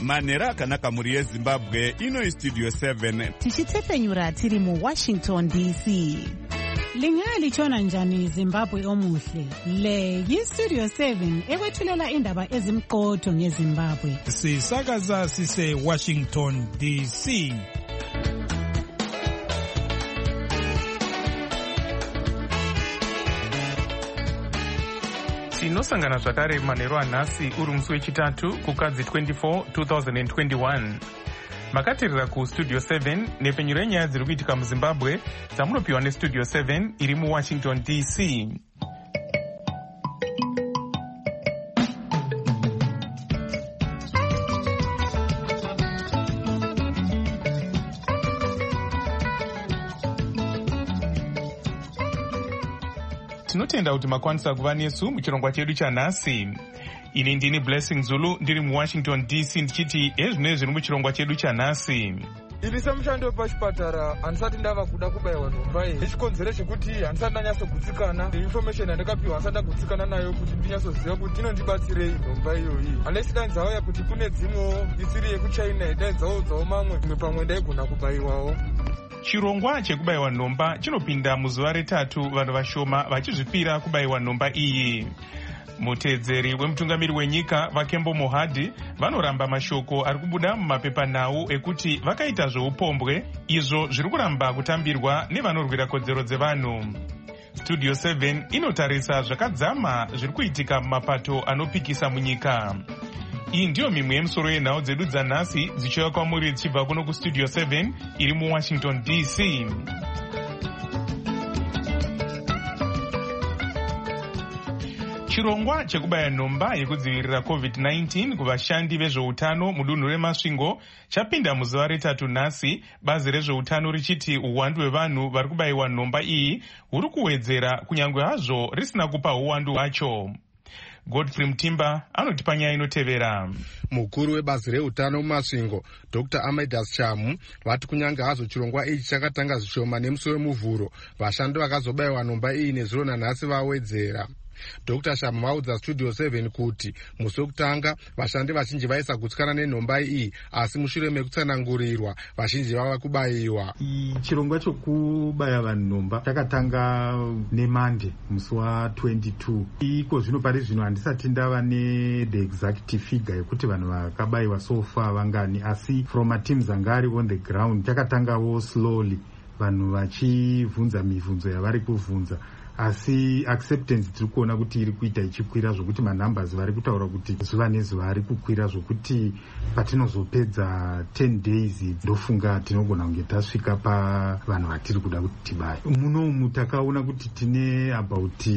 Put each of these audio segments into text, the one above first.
manhero akanaka mhuri yezimbabwe. Ino Studio 7 tichitepfenyura tiri muWashington DC. Lingalitshona njani Zimbabwe omuhle? Le yiStudio 7 ekwethulela indaba ezimqotho ngeZimbabwe. Sisakaza sise Washington DC. Tinosangana zvakare manhero anhasi uri musi wechitatu kukadzi 24 2021. Makateerera kuStudio 7 nepfenyuro yenyaya dziri kuitika muZimbabwe dzamunopiwa neStudio 7 iri muWashington DC. Tinotenda kuti makwanisa kuva nesu muchirongwa chedu chanhasi. Ini ndini Blessing Zulu ndiri muWashington DC ndichiti ezvinezvi zviri muchirongwa chedu chanhasi. Ini semushandi wepachipatara handisati ndava kuda kubayiwa nhomba iyi nechikonzero chekuti handisati ndanyatso-gutsikana neinformation yandakapiwa handisati ndagutsikana nayo kuti ndinyatsoziva kuti inondibatsirei nhomba iyoyi. Unless dainzauya kuti kune dzimwewo isiri yekuchina dainzaudzawo mamwe imwe pamwe ndaigona kubayiwawo. Chirongwa chekubayiwa nhomba chinopinda muzuva retatu vanhu vashoma vachizvipira kubayiwa nhomba iyi. Mutedzeri wemutungamiri wenyika vaKembo Mohadi vanoramba mashoko ari kubuda mumapepanhau ekuti vakaita zveupombwe izvo zviri kuramba kutambirwa nevanorwira kodzero dzevanhu. Studio 7 inotarisa zvakadzama zviri kuitika mumapato anopikisa munyika. Iyi ndiyo mimwe yemusoro yenhau dzedu dzanhasi dzichiuya kwamuri dzichibva kuno kuStudio 7 iri muWashington DC. Chirongwa chekubaya nhomba yekudzivirira COVID-19 kuvashandi vezveutano mudunhu reMasvingo chapinda muzuva retatu nhasi, bazi rezveutano richiti uwandu hwevanhu vari kubayiwa nhomba iyi huri kuwedzera kunyange hazvo risina kupa uwandu hwacho. Godfrey Mtimba anotipa nyaya inotevera. Mukuru webazi reutano muMasvingo Dr. Amidas Chamu vati kunyange hazvo chirongwa ichi chakatanga zvishoma nemusi wemuvhuro, vashandi vakazobayiwa nhomba iyi nezuro nanhasi vawedzera. Dr. Shamu vaudza Studio 7 kuti musi wekutanga vashandi vazhinji vaisa gutsikana nenhomba iyi, asi mushure mekutsanangurirwa vazhinji vava kubayiwa. Chirongwa chokubaya vanhu nhomba chakatanga neMonday musi wa22. Iko zvino pari zvino handisati ndava the exact figure yekuti vanhu vakabayiwa so far vangani, asi from a teams anga ari on the ground chakatangawo slowly, vanhu vachibvunza mibvunzo yavari kubvunza, asi acceptance tiri kuona kuti iri kuita ichikwira zvokuti manumbers vari kutaura kuti zuva nezuva ari kukwira zvokuti patinozopedza 10 days ndofunga tinogona kunge tasvika pavanhu vatiri kuda kuti tibaye. Munomu takaona kuti tine about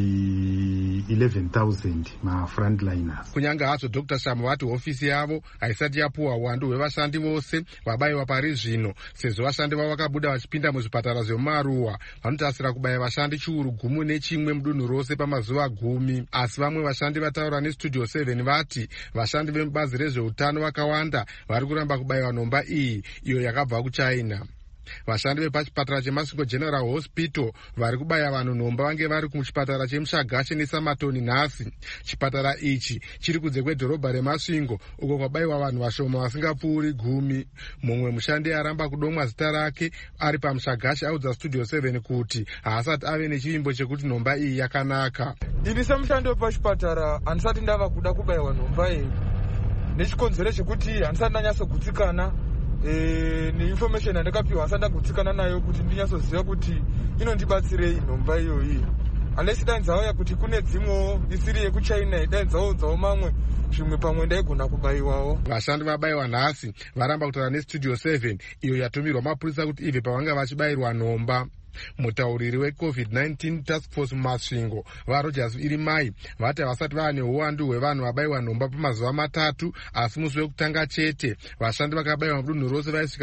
11,000 mafrontliners. Kunyange hazvo Dr. Shamu vati hofisi yavo haisati yapuwa uwandu hwevashandi vose vabayiwa pari zvino, sezvo vashandi vavo vakabuda vachipinda muzvipatara zvemumaruwa. Vanotasira kubaya vashandi chiuru gumu nechimwe mudunhu rose pamazuva 10, asi vamwe vashandi vataura neStudio 7 vati vashandi vemubazi rezveutano vakawanda vari kuramba kubayiwa nhomba iyi iyo yakabva kuChina. Vashandi vepachipatara cheMasvingo General Hospital vari kubaya vanhu nhomba vange vari kuchipatara cheMushagashe neSamatoni nhasi. Chipatara ichi chiri kunze kwedhorobha reMasvingo uko kwabayiwa vanhu vashoma vasingapfuuri 10. Mumwe mushandi aramba kudomwa zita rake ari paMushagashe audza Studio 7 kuti haasati ave nechivimbo chekuti nhomba iyi yakanaka. Ini semushandi wepachipatara handisati ndava kuda kubayiwa nhomba iyi nechikonzero chekuti handisati ndanyatso-gutsikana neinformation yandakapiwa handisati ndagutsikana nayo kuti ndinyatsoziva kuti inondibatsirei nhomba iyoyi. Unless dainzauya kuti kune dzimwewo isiri yekuchina dainzaudzawo mamwe zvimwe pamwe ndaigona kubayiwawo. Vashandi vabayiwa nhasi varamba kutaura neStudio 7 iyo yatumirwa mapurisa kuti ibve pavanga vachibayirwa nhomba. Mutauriri weCovid-19 Task Force muMasvingo vaRogers Irimai vati havasati vava neuwandu hwevanhu vabayiwa nhomba pamazuva 3, asi musi wekutanga chete vashandi vakabayiwa mudunhu rose vaisvika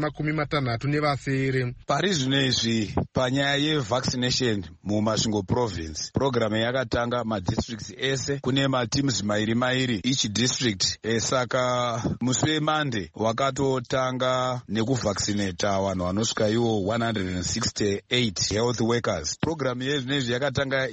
160 pari zvino izvi. Panyaya yevaccination muMasvingo province, programu yakatanga madistricts ese, kune mateams mairi each district. Saka musi weMonday wakatotanga nekuvaccinata vanhu vanosvika iwo 168 health workers. Programu yezvinezvi yakatanga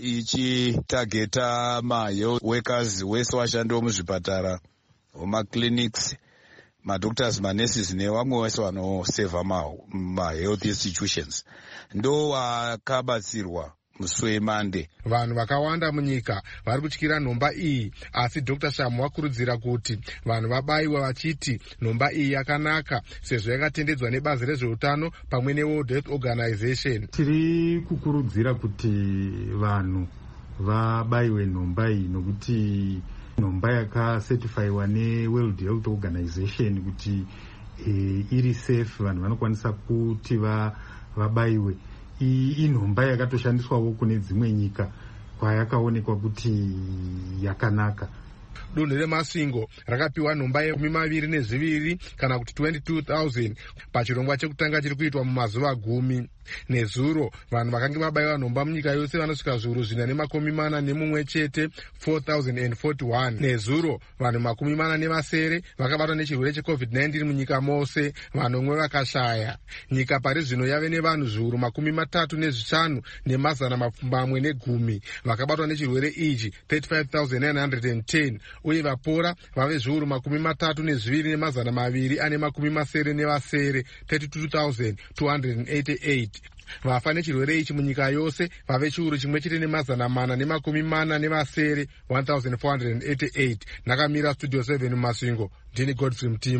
ichitageta mahealth workers wese vashandi vomuzvipatara, vomaclinics madoctors, manurses nevamwe vese vanosevha mahealth institutions ndo vakabatsirwa musi weMonday. Vanhu vakawanda munyika vari kutyira nhomba iyi, asi Dr. Shamu wakurudzira kuti vanhu vabayiwe vachiti nhomba iyi yakanaka sezvo yakatendedzwa nebazi rezveutano pamwe neWorld Health Organization. Tiri kukurudzira kuti vanhu vabayiwe nhomba iyi nokuti nhomba yakacertifyiwa neWorld Health Organization kuti iri safe, vanhu vanokwanisa kuti vabayiwe. Inhomba yakatoshandiswawo kune dzimwe nyika kwayakaonekwa kuti yakanaka. Dunhu reMasvingo rakapiwa nhomba ye22 kana kuti 22,000 pachirongwa chekutanga chiri kuitwa mumazuva 10. Nezuro vanhu vakange vabayiwa nhomba munyika yose vanosvika zviuru 441 chete, 4,041. Nezuro vanhu 47 vakabatwa nechirwere cheCovid-19 munyika mose, vanomwe vakashaya. Nyika pari zvino yave nevanhu zviuru 35 nemazana mapfumbamwe ne10 vakabatwa nechirwere ichi, 35,910, uye vapora vave zviuru 32 nemazana 280, 32,288. Vafa nechirwere ichi munyika yose vave chiuru 1,440, 1,488. Nakamira Studio 7 muMasvingo, ndini Godfrey Mtima.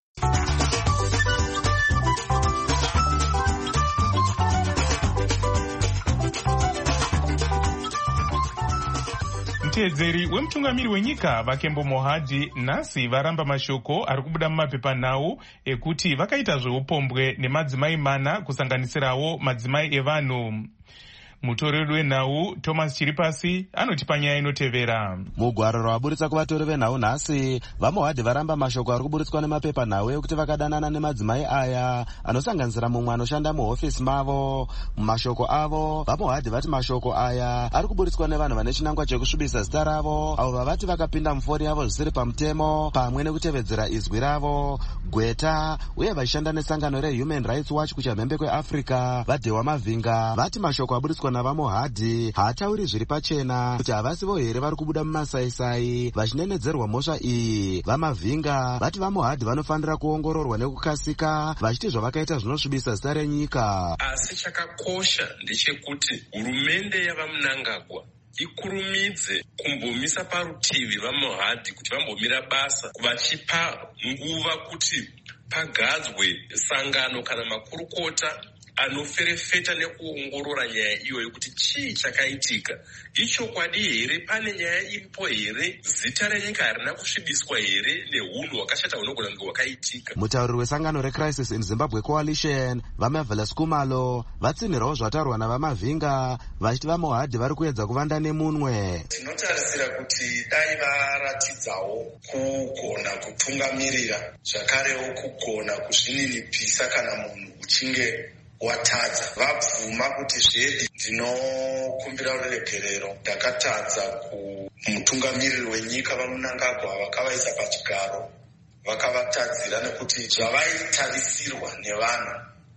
Mutedzeri wemutungamiri wenyika Vakembo Mohadhi nhasi varamba mashoko ari kubuda mumapepanhau ekuti vakaita zveupombwe nemadzimai 4 kusanganisirawo madzimai evanhu. Mutoreri wenhau Thomas Chiripasi anoti panyaya inotevera. Mugwaro rwaburitsa kuvatori venhau nhasi, vaMohadhi varamba mashoko ari kuburitswa nemapepanhau ekuti vakadanana nemadzimai aya anosanganisira mumwe anoshanda muhofisi mavo. Mumashoko avo, vaMohadhi vati mashoko aya ari kuburitswa nevanhu vane chinangwa chekusvibisa zita ravo, avo vavati vakapinda mufori yavo zvisiri pamutemo pamwe nekutevedzera izwi ravo, gweta, uye vachishanda nesangano reHuman Rights Watch kuchamhembe kweAfrica. Vadhewa Mavhinga vati mashoko aburitswa navaMohadhi haatauri zviri pachena kuti havasivo here vari kubuda mumasaisai vachinenedzerwa mhosva iyi. VaMavhinga vati vaMohadhi vanofanira kuongororwa nekukasika, vachiti zvavakaita zvinosvibisa zita renyika. Asi chakakosha ndechekuti hurumende yavaMnangagwa ikurumidze kumbomisa parutivi vaMohadhi kuti vambomira basa, vachipa nguva kuti pagadzwe sangano kana makurukota anoferefeta nekuongorora nyaya iyoyo kuti chii chakaitika. Ichokwadi here? Pane nyaya iripo here? Zita renyika harina kusvibiswa here nehunhu hwakashata hunogona kunge hwakaitika? Mutauriri wesangano reCrisis in Zimbabwe Coalition vaMarvelous Kumalo vatsinhirawo zvataurwa navaMavhinga vachiti vaMohadhi vari kuedza kuvanda nemunwe. Tinotarisira kuti dai varatidzawo kugona kutungamirira, zvakarewo kugona kuzvininipisa kana munhu uchinge watadza. Vabvuma kuti zvedi ndinokumbira ruregerero, ndakatadza kumutungamiriri wenyika vaMnangagwa vakavaisa pachigaro, vakavatadzira nekuti zvavaitarisirwa nevanhu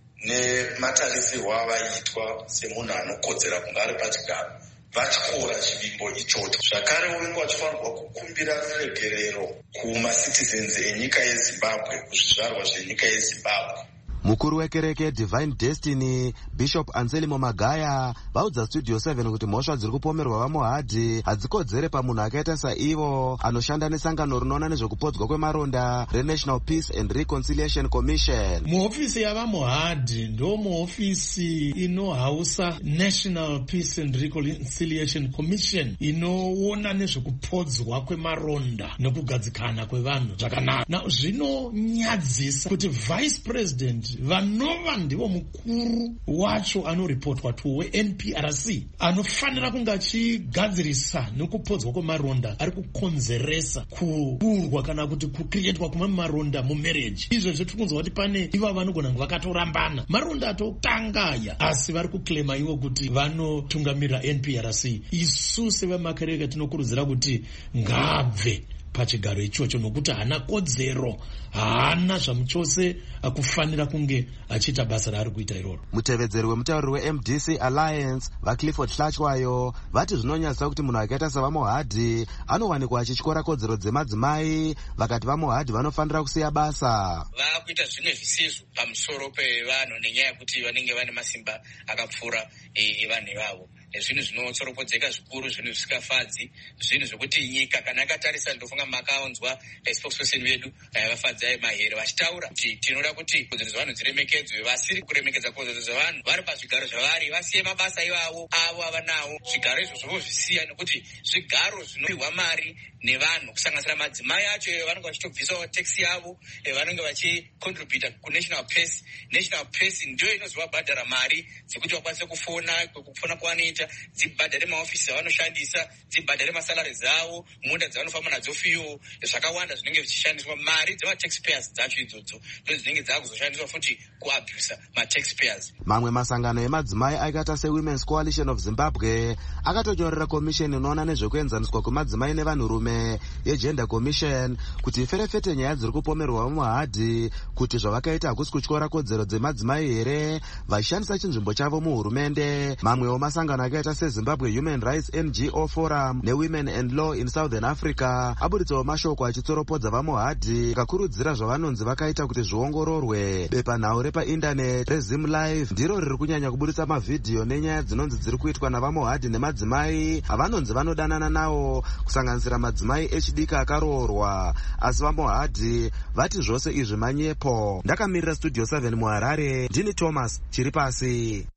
nematarisirwo avaiitwa semunhu anokodzera kunge ari pachigaro vatyora chivimbo ichocho. Zvakare unenge vachifanirwa kukumbira ruregerero kumacitizens enyika yeZimbabwe, kuzvizvarwa zvenyika yeZimbabwe. Mukuru wekereke Divine Destiny Bishop Anselmo Magaya vaudza Studio 7 kuti mhosva dziri kupomerwa vaMohadhi hadzikodzere pamunhu akaita saivo anoshanda nesangano rinoona nezvekupodzwa kwemaronda reNational Peace and Reconciliation Commission. Muhofisi yavaMohadhi ndo muhofisi inohausa National Peace and Reconciliation Commission inoona nezvekupodzwa kwemaronda nekugadzikana kwevanhu zvakanaka. Zvinonyadzisa kuti Vice President vanova ndivo mukuru wacho anoripotwa weNPRC anofanira kunge achigadzirisa nekupodzwa kwemaronda ari kukonzeresa kuburwa kana kuti kukrietwa kwemaronda mumarriage. Izvezvo tiri kunzwa kuti pane ivo vanogona kunge vakatorambana maronda atotanga aya, asi vari kuklema ivo kuti vanotungamirira NPRC. Isu sevamakereke tinokurudzira kuti ngabve pachigaro ichocho, nokuti haana kodzero, haana zvamuchose akufanira kunge achiita basa raari kuita iroro. Mutevedzeri wemutauriri weMDC Alliance vaClifford Hlachwayo vati zvinonyatsa kuti munhu akaita savamohadhi anowanikwa achityora kodzero dzemadzimai, vakati vamohadhi vanofanira kusiya basa. Vakuita zvimwe zvisizvo pamusoro pevanhu nenyaya yekuti vanenge vane masimba akapfuura evanhu ivavo. Zvinhu zvinotsoropedzeka zvikuru, zvinhu zvisikafadzi, zvinhu zvokuti nyika kana yakatarisa, ndofunga makaonzwa spokesperson vedu vafadzai mahere vachitaura kuti tinoda kuti kodzero dzevanhu dziremekedzwe. Vasiri kuremekedza kodzero dzevanhu vari pazvigaro zvavari vasiye mabasa ivavo avo avanawo. Zvigaro izvo zvisiya, nekuti zvigaro zvinopihwa mari nevanhu, kusanganisira madzimai acho vanenge vachitobvisawo taxi yavo, vanenge vachicontributa kunational pace. National pace ndio inozovabhadhara mari dzekuti vakwanise kufona kwavanoita, dzibhadhare maofisi avanoshandisa, dzibhadhare masalari dzavo, munda dzavanofamba nadzo, fiyo, zvakawanda zvinenge zvichishandiswa. Mari dzemataxpayers dzacho idzodzo ndo dzinenge dzakuzoshandiswa futi kuabusa mataxpayers. Mamwe masangano emadzimai akaita seWomen's Coalition of Zimbabwe akatonyorera komisheni inoona nezvekuenzaniswa kwemadzimai nevanhurume yeGender Commission kuti iferefete nyaya dziri kupomerwa vamohadhi, kuti zvavakaita hakusi kutyora kodzero dzemadzimai here, vachishandisa chinzvimbo chavo muhurumende. Mamwewo masangano akaita seZimbabwe Human Rights NGO Forum neWomen and Law in Southern Africa aburitsawo mashoko achitsoropodza vamohadhi, akakurudzira zvavanonzi vakaita kuti zviongororwe. Bepanhau repaindaneti reZim Live ndiro riri kunyanya kuburitsa mavhidhiyo nenyaya dzinonzi dziri kuitwa navamohadhi nemadzimai avanonzi vanodanana nawo, kusanganisira madzimai echidiki akaroorwa. Asi vamohadhi vati zvose izvi manyepo. Ndakamirira Studio 7 muHarare, ndini Thomas Chiripasi.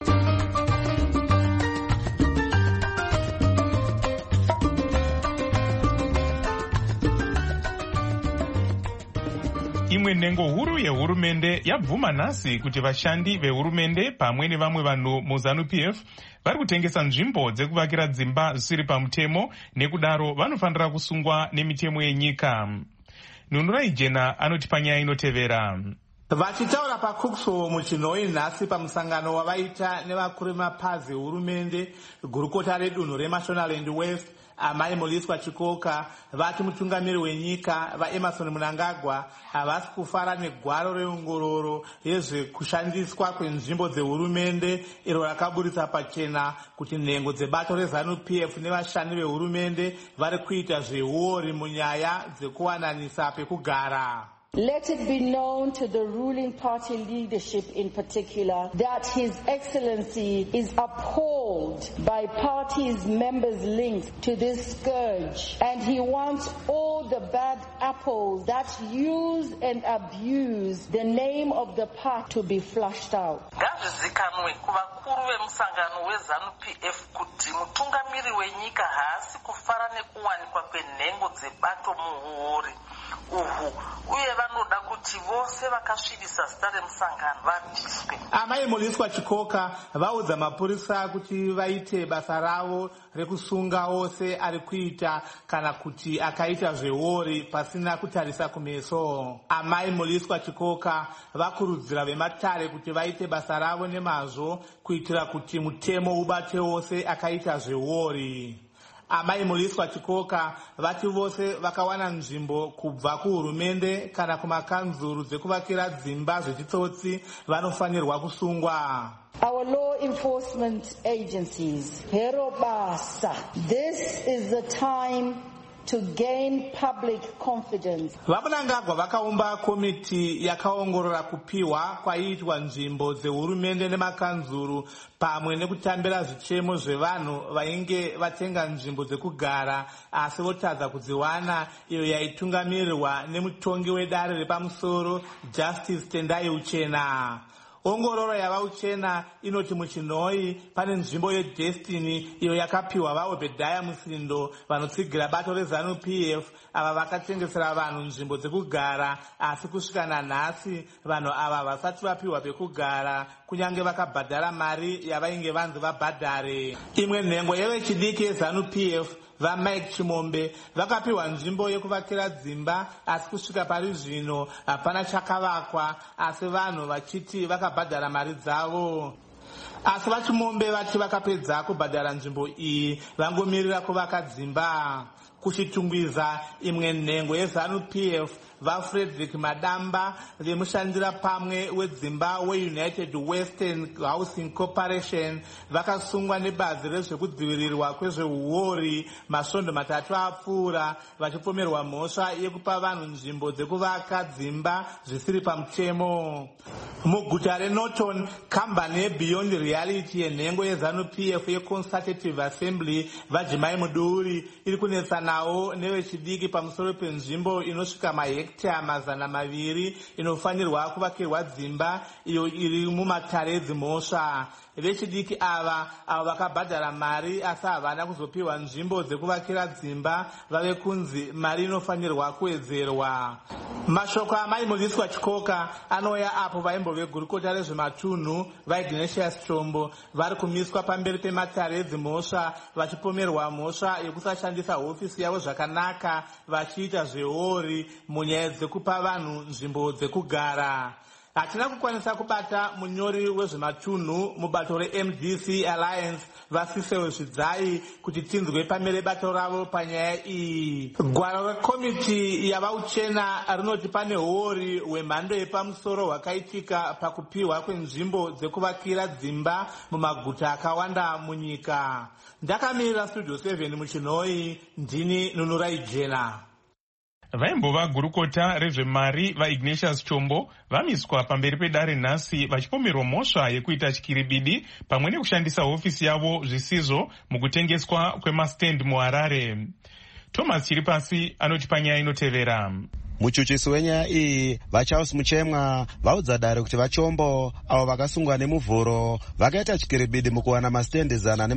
Imwe nhengo huru yehurumende yabvuma nhasi kuti vashandi vehurumende pamwe nevamwe vanhu muZANU-PF vari kutengesa nzvimbo dzekuvakira dzimba zvisiri pamutemo, nekudaro vanofanira kusungwa nemitemo yenyika. Nunurai Jena anoti panyaya inotevera. Vachitaura paCooksville muChinhoyi nhasi pamusangano wavaita nevakuru vemapazi ehurumende, gurukota redunhu reMashonaland West, Amai Muliswa Chikoka, vati mutungamiri wenyika vaEmerson Mnangagwa havasi kufara negwaro reongororo yezvekushandiswa kwenzvimbo dzehurumende iro rakaburitsa pachena kuti nhengo dzebato reZANU-PF nevashandi vehurumende vari kuita zveuori munyaya dzekuwananisa pekugara. Let it be known to the ruling party leadership in particular that His Excellency is appalled by party's members' links to this scourge, and he wants all the bad apples that use and abuse the name of the party to be flushed out. Ngazvizikanwe kuvakuru vemusangano weZANU-PF kuti mutungamiri wenyika haasi kufara nekuwanikwa kwenhengo dzebato muhuori uhu, uye vanoda kuti vose vakasvibisa zita remusangano vabviswe. Amai Muliswa Chikoka vaudza mapurisa kuti vaite basa ravo rekusunga ose ari kuita kana kuti akaita zveuori pasina kutarisa kumeso. Amai Muliswa Chikoka vakurudzira vematare kuti vaite basa ravo nemazvo kuitira kuti mutemo ubate wose akaita zveuori. Amai Muliswa Chikoka vati vose vakawana nzvimbo kubva kuhurumende kana kumakanzuru dzekuvakira dzimba zvechitsotsi vanofanirwa kusungwa. Our law enforcement agencies, hero basa, this is the time to gain public confidence. VaMnangagwa vakaumba komiti yakaongorora kupiwa kwaiitwa nzvimbo dzehurumende nemakanzuru pamwe nekutambira zvichemo zvevanhu vainge vatenga nzvimbo dzekugara asi votadza kudziwana, iyo yaitungamirirwa nemutongi wedare repamusoro Justice Tendai Uchena. Ongororo yava Uchena inoti muChinhoyi pane nzvimbo yeDestiny iyo yakapiwa vaObedhaya Musindo vanotsigira bato reZANU-PF ava vakatengesera vanhu nzvimbo dzekugara, asi kusvika nanhasi vanhu ava vasati vapiwa pekugara kunyange vakabhadhara mari yavainge vanzi vabhadhare. Imwe nhengo yevechidiki yeZANU-PF vaMike Chimombe vakapiwa nzvimbo yekuvakira dzimba, asi kusvika pari zvino hapana chakavakwa, asi vanhu vachiti vakabhadhara mari dzavo. Asi vaChimombe vati vakapedza kubhadhara nzvimbo iyi vangomirira kuvaka dzimba. kuchitungwiza imwe nhengo yeZANU-PF vaFrederick Madamba vemushandira pamwe wedzimba weUnited Western Housing Corporation vakasungwa nebazi rezvekudzivirirwa kwezveuori masvondo 3 apfuura vachipomerwa mhosva yekupa vanhu nzvimbo dzekuvaka dzimba zvisiri pamutemo. Muguta reNorton, kambani yeBeyond Reality yenhengo yeZANU-PF yeConsultative Assembly vaJimai Muduri iri kunetsanawo nevechidiki pamusoro penzvimbo inosvika mahekita 200 inofanirwa kuvakirwa dzimba iyo iri mumatare edzimhosva. Vechidiki ava vakabhadhara mari asi havana kuzopiwa nzvimbo dzekuvakira dzimba vave kunzi mari inofanirwa kuwedzerwa. Mashoko amai Mudziswa Chikoka anouya apo vaimbove gurukota rezvematunhu vaIgnatius Chombo vari kumiswa pamberi pematare edzimhosva vachipomerwa mhosva yekusashandisa hofisi yavo zvakanaka vachiita zveori munyaya dzekupa vanhu nzvimbo dzekugara. Hatina kukwanisa kubata munyori wezvematunhu mubato reMDC Alliance Vasiseo Zvidzai kuti tinzwe pamere bato ravo panyaya iyi. Gwaro rekomiti yavauchena rinoti pane huori hwemhando yepamusoro hwakaitika pakupiwa kwenzvimbo dzekuvakira dzimba mumaguta akawanda munyika. Ndakamirira Studio 7 muChinoi, ndini Nunurai Jena. Vaimbova gurukota rezvemari vaIgnatius Chombo vamiswa pamberi pedare nhasi vachipomerwa mhosva yekuita chikiribidi pamwe nekushandisa hofisi yavo zvisizvo mukutengeswa kwemastendi muHarare. Thomas Chiripasi anoti panyaya inotevera. Muchuchisi wenyaya iyi vaCharles Muchemwa vaudza dare kuti vaChombo avo vakasungwa nemuvhuro vakaita chikiribidi mukuwana mastendi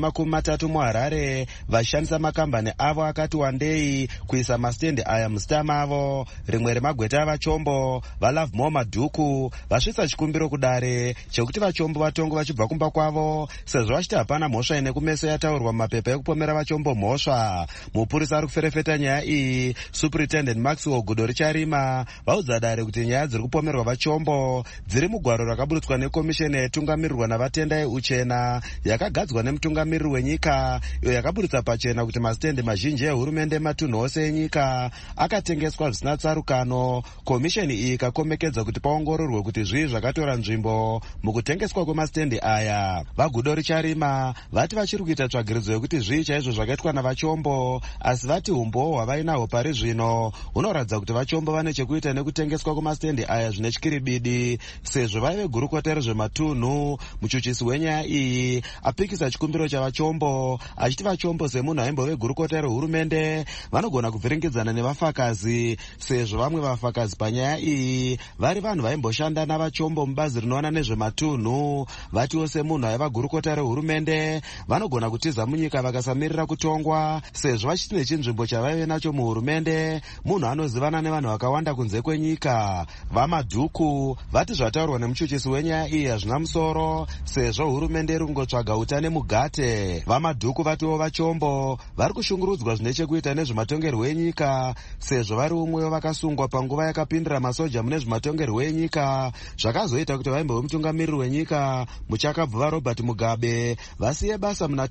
130 muHarare vachishandisa makambani avo akati wandei kuisa mastendi aya muzita mavo. Rimwe remagweta avaChombo vaLove More Madhuku vasvitsa chikumbiro kudare chekuti vaChombo vatongwe vachibva kumba kwavo sezvo vachiti hapana mhosva ine kumeso yataurwa mumapepa ekupomera vaChombo mhosva. Mupurisa ari kuferefeta nyaya iyi Superintendent Maxwell Gudoricha Rima vaudza dare kuti nyaya dziri kupomerwa vaChombo dziri mugwaro rakaburutswa nekomisheni yatungamirirwa navatenda euchena yakagadzwa nemutungamiriri wenyika iyo yakaburutsa pachena kuti mastendi mazhinji ehurumende matunhu ose enyika akatengeswa zvisina tsarukano. Komisheni iyi ikakomekedza kuti paongororwe kuti zvii zvakatora nzvimbo mukutengeswa kwemastendi aya. Vagudoricha Rima vati vachiri kuita tsvagiridzo yekuti zvii chaizvo zvakaitwa navaChombo, asi vati umbowo hwavainahwo pari zvino hunoratidza kuti vaChombo vane chekuita nekutengeswa kwemastendi aya zvine chikiribidi sezvo vaive gurukota rezvematunhu. Muchuchisi wenyaya iyi apikisa chikumbiro chavaChombo achiti vaChombo semunhu aimbove gurukota rehurumende vanogona kuvhiringidzana nevafakazi sezvo vamwe vafakazi panyaya iyi vari vanhu vaimboshanda navaChombo mubazi rinoona nezvematunhu. Vatiwo semunhu aiva gurukota rehurumende vanogona kutiza munyika vakasamirira kutongwa sezvo vachiti chinzvimbo chavaive nacho muhurumende munhu anozivana nevanhu vakawanda kunze kwenyika. VaMadhuku vati zvataurwa nemuchuchisi wenyaya iyi hazvina musoro sezvo hurumende iri kungotsvaga utane mugate. VaMadhuku vatiwo vaChombo vari kushungurudzwa zvine chekuita nezvematongerwo enyika sezvo vari umwe vakasungwa panguva yakapindira masoja mune zvematongerwo enyika zvakazoita kuti vaimbe vemutungamiriri wenyika muchakabva vaRobert Mugabe vasiye basa muna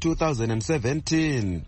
2017.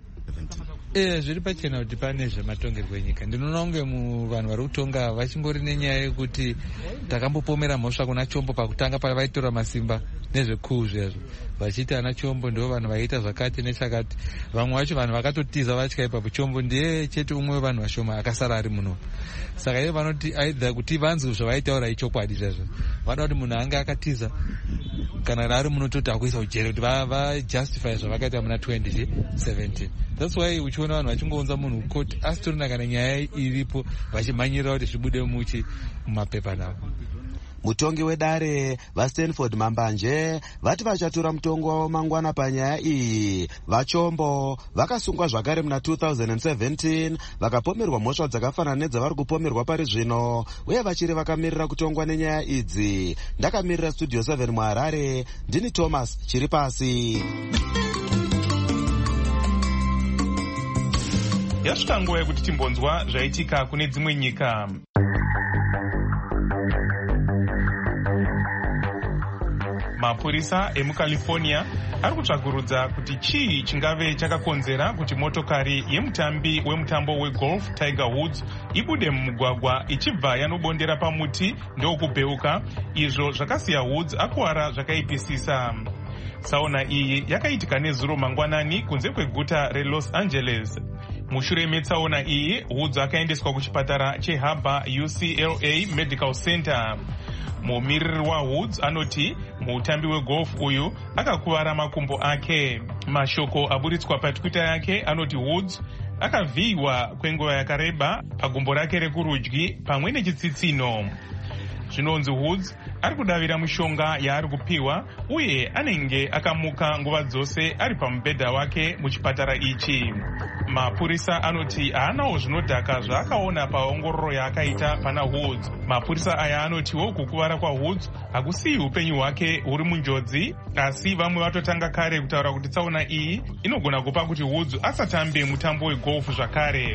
Zviri pachena kuti pane zvematongerwo enyika. Ndinoona kunge vanhu vari kutonga vachingori nenyaya yekuti takambopomera mhosva kuna Chombo pakutanga pavaitora masimba nezvekuu zvezvo vachiti ana Chombo ndo vanhu vaiita zvakati nechakati. Vamwe vacho vanhu vakatotiza vatya ipapo Chombo ndiye chete umwe wevanhu vashoma akasara ari muno. Saka ivo vanoti aidha kuti vanzi zvavaitaura ichokwadi zvezvo vada kuti munhu ange akatiza kana ari muno toti akuisa ujere kuti vajustify zvavakaita muna 2017. That's why uchiona vanhu vachingounza munhu koti asitorina kana nyaya iripo vachimhanyirira kuti zvibude mumapepa navo. Mutongi wedare vaStanford Mambanje vati vachatura mutongo wavo mangwana panyaya iyi. VaChombo vakasungwa zvakare muna 2017 vakapomerwa mhosva dzakafanana nedzavari kupomerwa pari zvino uye vachiri vakamirira kutongwa nenyaya idzi. Ndakamirira Studio 7 muHarare, ndini Thomas Chiripasi. Yasvika nguva yekuti timbonzwa zvaitika kune dzimwe nyika. Mapurisa emuCalifornia ari kutsvakurudza kuti chii chingave chakakonzera kuti motokari yemutambi wemutambo wegolf Tiger Woods ibude mumugwagwa ichibva yanobondera pamuti ndokubheuka, izvo zvakasiya Woods akuwara zvakaipisisa. Tsaona iyi yakaitika nezuro mangwanani kunze kweguta reLos Angeles. Mushure metsaona iyi, Woods akaendeswa kuchipatara cheHarbor UCLA Medical Center. Mumiriri waWoods anoti mutambi wegolf uyu akakuvara makumbo ake. Mashoko aburitswa paTwitter yake anoti Woods akavhiyiwa kwenguva yakareba pagumbo rake rekurudyi pamwe nechitsitsino. Zvinonzi Woods ari kudavira mushonga yaari kupiwa uye anenge akamuka nguva dzose ari pamubhedha wake muchipatara ichi. Mapurisa anoti haanawo zvinodhaka zvaakaona paongororo yaakaita pana Woods. Mapurisa aya anotiwo kukuvara kwaWoods hakusiyi upenyu hwake huri munjodzi, asi vamwe vatotanga kare kutaura kuti tsaona iyi inogona kupa kuti Woods asatambe mutambo wegolf zvakare.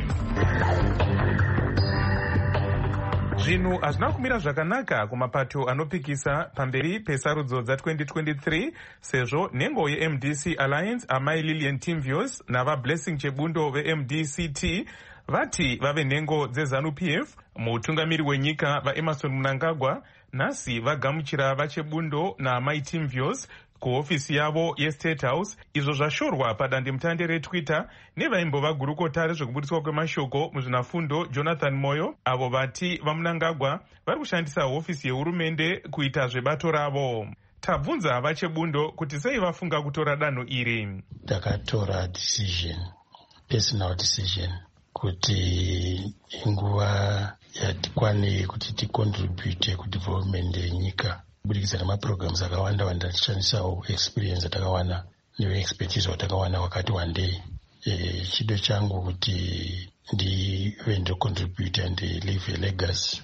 Zvinhu hazvina kumira zvakanaka kumapato anopikisa pamberi pesarudzo dza2023 sezvo nhengo yeMDC Alliance amai Lillian Timvios navaBlessing Chebundo veMDCT vati vave nhengo dzeZANU-PF. Mutungamiri wenyika vaEmmerson Mnangagwa nhasi vagamuchira vaChebundo naamai Timvios kuhofisi yavo yeState House, izvo zvashorwa padandemutande reTwitter nevaimbova gurukota rezvekuburitswa kwemashoko muzvinafundo Jonathan Moyo, avo vati vaMnangagwa vari kushandisa hofisi yehurumende kuita zvebato ravo. Tabvunza vaChebundo kuti sei vafunga kutora danho iri. Takatora personal decision kuti inguva yatikwane kuti ticontribute kudevelopment yenyika kubudikidza nemaprograms akawanda wanda tichishandisawo experience atakawana neexpertise watakawana wakati wandei. Chido changu kuti ndive ndocontribute and leave a legacy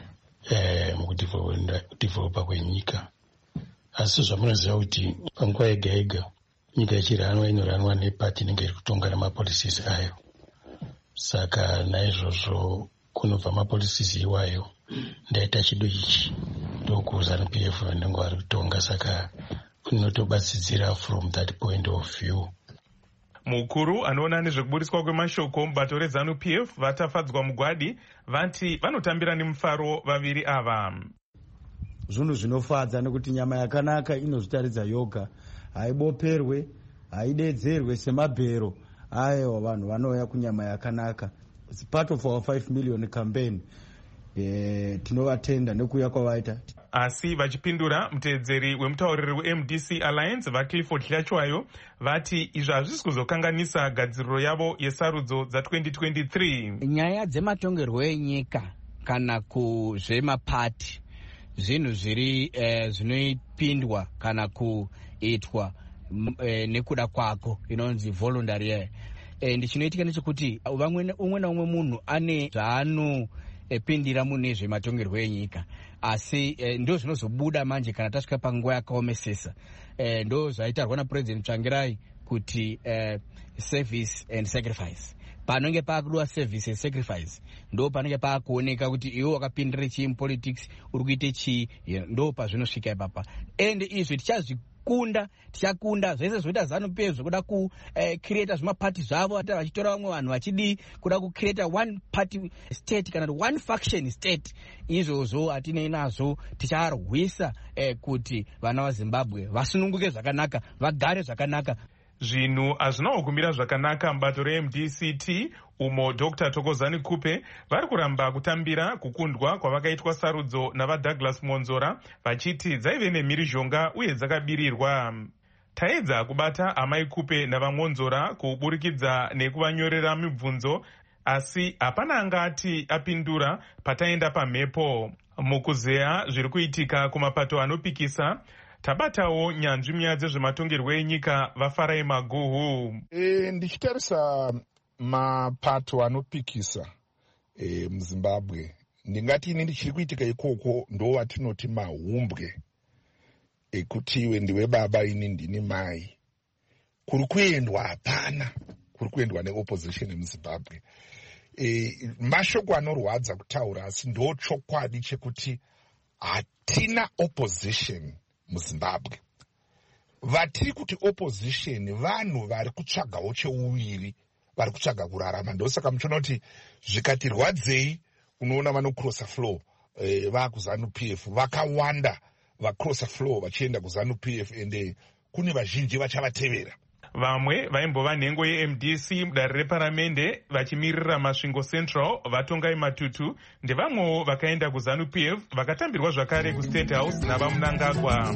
mukudevelopa kwenyika. Asi zvamunoziva kuti panguva yega yega nyika ichiranwa inoranwa nepati inenge iri kutonga namapolicies ayo. Saka naizvozvo kunobva mapolicies iwayo ndaita chido ichi ndokuza ZANU-PF vanenge vari kutonga, saka kunotobatsidzira from that point of view. Mukuru anoona nezvekuburitswa kwemashoko mubato reZANU-PF vatafadzwa mugwadi vati vanotambira nemufaro vaviri ava. Zvinhu zvinofadza nekuti nyama yakanaka inozvitaridza yoga, haiboperwe haidedzerwe semabhero. Aiwa vanhu vanouya kunyama yakanaka. It's part of our 5 million campaign. Tinovatenda nekuuya kwavaita. Asi vachipindura, mutedzeri wemutauriri weMDC Alliance vaClifford Hlachwayo vati izvo hazvisi kuzokanganisa gadziriro yavo yesarudzo dza2023. Nyaya dzematongerwo enyika kana kuzvemapati zvinhu zviri zvinoipindwa kana kuitwa nekuda kwako, inonzi voluntary. Ndichinoitika nechekuti umwe naumwe munhu ane zvaanopindira mune zvematongerwo enyika, asi ndo zvinozobuda manje kana tasvika panguva yakaomesesa. Ndo zvaitarwa naPresident Tsvangirai kuti service and sacrifice. Panenge pakudiwa service and sacrifice ndo panenge pakuoneka kuti iwe wakapindira chii mupolitics, uri kuite chii, ndo pazvinosvika ipapa. Ende izvi tichakunda zvese zvoita ZANU-PF zvokuda kucreata zvimapati zvavo, ata vachitora vamwe vanhu vachidi kuda kucreata one party state kana one faction state. Izvozvo hatinei nazvo, ticharwisa kuti vana vaZimbabwe vasununguke zvakanaka, vagare zvakanaka. Zvinhu hazvinawo kumira zvakanaka mubato reMDCT umo Dr. Thokozani Kupe vari kuramba kutambira kukundwa kwavakaitwa sarudzo navaDouglas Monzora vachiti dzaive nemhirizhonga uye dzakabirirwa. Taedza kubata amai Kupe navaMonzora kuburikidza nekuvanyorera mibvunzo, asi hapana angati apindura pataenda pamhepo. Mukuzeya zviri kuitika kumapato anopikisa, tabatawo nyanzvi munyaya dzezvematongerwo enyika vaFarai Maguhu. Ndichitarisa mapato anopikisa muZimbabwe, ndingati ini ndichiri kuitika ikoko ndo watinoti mahumbwe ekuti iwe ndiwe baba ini ndini mai. Kuri kuendwa hapana, kuri kuendwa neopposition muZimbabwe. Mashoko anorwadza kutaura, asi ndo chokwadi chekuti hatina opposition muZimbabwe. vatiri kuti opposition vanhu vari kutsvagawo cheuviri, vari kutsvaga kurarama. Ndosaka muchiona kuti zvikatirwadzei unoona vanocrossa floor vakuzanu-PF vakawanda vacrossa floor vachienda kuzanu-PF ende kune vazhinji vachavatevera. Vamwe vaimbova nhengo yeMDC mudare reparamende vachimirira Masvingo Central vatongai Matutu ndevamwewo vakaenda kuzanu-PF vakatambirwa zvakare kuState House navaMnangagwa.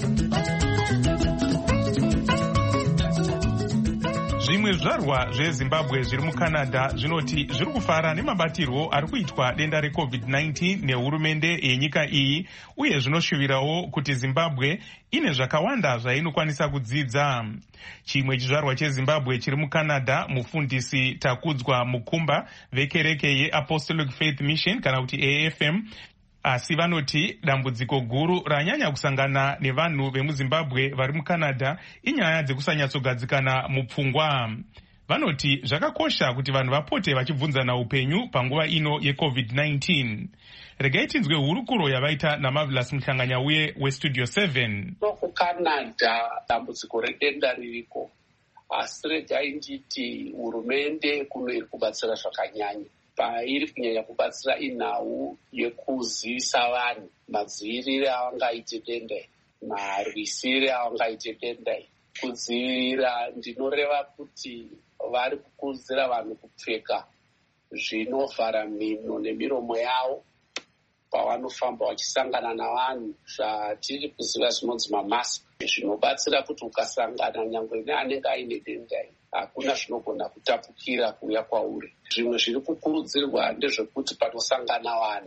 Zvimwe zvizvarwa zveZimbabwe zviri muCanada zvinoti zviri kufara nemabatirwo ari kuitwa denda reCovid-19 nehurumende yenyika iyi, uye zvinoshuvirawo kuti Zimbabwe ine zvakawanda zvainokwanisa kudzidza. Chimwe chizvarwa cheZimbabwe chiri muCanada, mufundisi Takudzwa Mukumba vekereke yeApostolic Faith Mission kana kuti AFM, asi vanoti dambudziko guru ranyanya kusangana nevanhu vemuZimbabwe vari muCanada inyaya dzekusanyatsogadzikana mupfungwa. Vanoti zvakakosha kuti vanhu vapote vachibvunzana upenyu panguva ino yeCovid-19. Regai tinzwe hurukuro yavaita naMarvelous Mhlanganyauye weStudio 7. KuCanada dambudziko redenda ririko, asi regai nditi hurumende kuno iri kubatsira zvakanyanya. Pairi kunyanya kubatsira inhau yekuzivisa vanhu madzivirire avangaite denda, marwisire avangaite denda. Kudzivirira ndinoreva kuti vari kukurudzira vanhu kupfeka zvinovhara mhino nemiromo yavo pavanofamba vachisangana navanhu, zvatiri kuziva zvinonzi mamasiki, zvinobatsira kuti ukasangana nyangwe neanenge aine denda hakuna zvinogona kutapukira kuuya kwauri. Zvimwe zviri kukurudzirwa ndezvekuti panosangana vanhu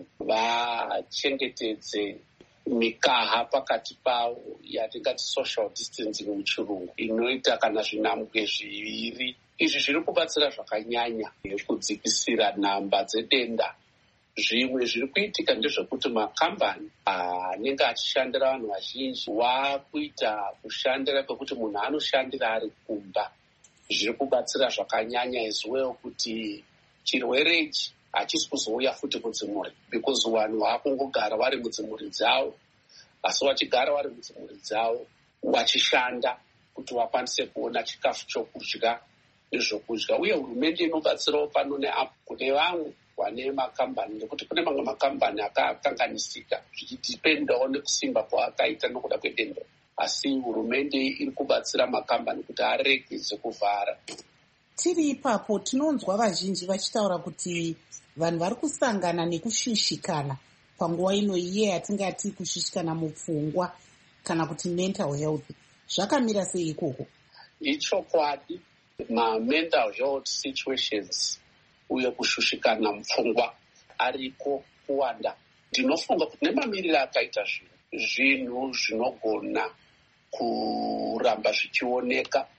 vachengetedze mikaha pakati pavo yatingati social distancing muchirungu, inoita kana zvinambwe zviviri. Izvi zviri kubatsira zvakanyanya kudzikisira nhamba dzedenda. Zvimwe zviri kuitika ndezvekuti makambani anenge achishandira vanhu vazhinji wakuita kushandira kwekuti munhu anoshandira ari kumba. Zviri kubatsira zvakanyanya izwewo kuti chirwere ichi hachisi kuzouya futi mudzimuri, because vanhu vakungogara vari mudzimuri dzavo, asi wachigara vari mudzimuri dzavo wachishanda kuti wakwanise kuona chikafu chokudya nezvokudya. Uye hurumende inobatsirawo pano neapo kune vamwe wane makambani, nekuti kune mamwe makambani akakanganisika zvichidipendawo nekusimba kwaakaita nokuda kwedenda, asi hurumende iri kubatsira makambani kuti aregedze kuvhara. Tiri ipapo tinonzwa vazhinji vachitaura kuti vanhu vari kusangana nekushushikana panguva ino iye yatingati kushushikana mupfungwa kana kuti mental health. Zvakamira sei ikoko? Ichokwadi, ma-mental health situations uye kushushikana mupfungwa ariko kuwanda. Ndinofunga kuti nemamiriro akaita zvinhu zvinogona kuramba zvichioneka,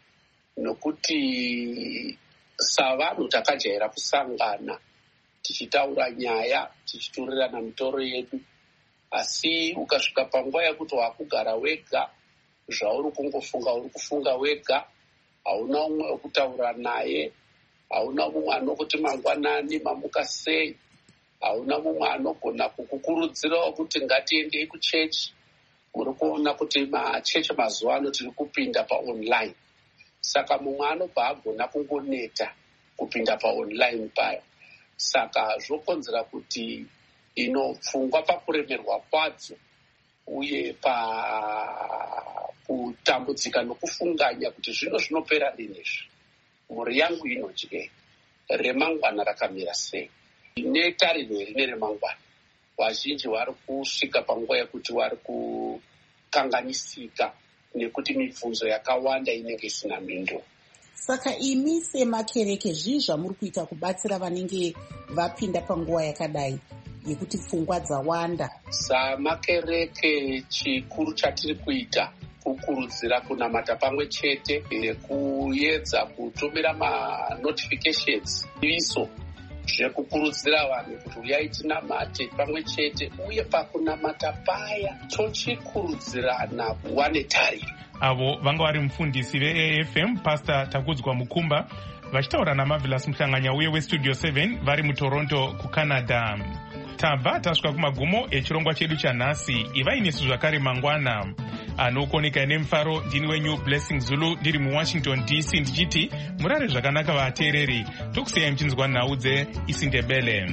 nokuti savanhu takajaira kusangana tichitaura nyaya tichiturirana mitoro yedu, asi ukasvika panguva yekuti wakugara wega zvauri kungofunga uri kufunga wega, hauna umwe wekutaura naye, hauna mumwe anokuti mangwanani mamuka sei, hauna mumwe anogona kukukurudzirawo kuti ngatiendei kuchechi. Muri kuona kuti machechi mazuva ano tiri kupinda paonline, saka mumwe anobva agona kungoneta kupinda paonline paya. Saka zvokonzera kuti pfungwa pakuremerwa kwadzo uye pakutambudzika nokufunganya kuti zvino zvinopera rinezvi, mhuri yangu inodye, remangwana rakamira sei, netariro rine remangwana. Vazhinji vari kusvika panguva yekuti vari kukanganisika nekuti mibvunzo yakawanda inenge isina mhindo. Saka imi semakereke zvii zvamuri kuita kubatsira vanenge vapinda panguva yakadai yekuti pfungwa dzawanda? Samakereke chikuru chatiri kuita kukurudzira kunamata pamwe chete, kuedza kutumira ma-notifications iso zvekukurudzira vanhu kuti uyai tinamate pamwe chete, uye pakunamata paya tochikurudzirana kuva netariro. Avo vanga vari mufundisi veAFM Pastor Takudzwa Mukumba vachitaura naMarvelous Mhlanganyauye weStudio 7 vari muToronto kuCanada. Tabva tasvika kumagumo echirongwa chedu chanhasi. Ivai nesu zvakare mangwana. anokoneka nemufaro. Ndini wenyu Blessing Zulu ndiri muWashington DC ndichiti murare zvakanaka vateereri. Tokusiyai muchinzwa nhau dzeIsindebele.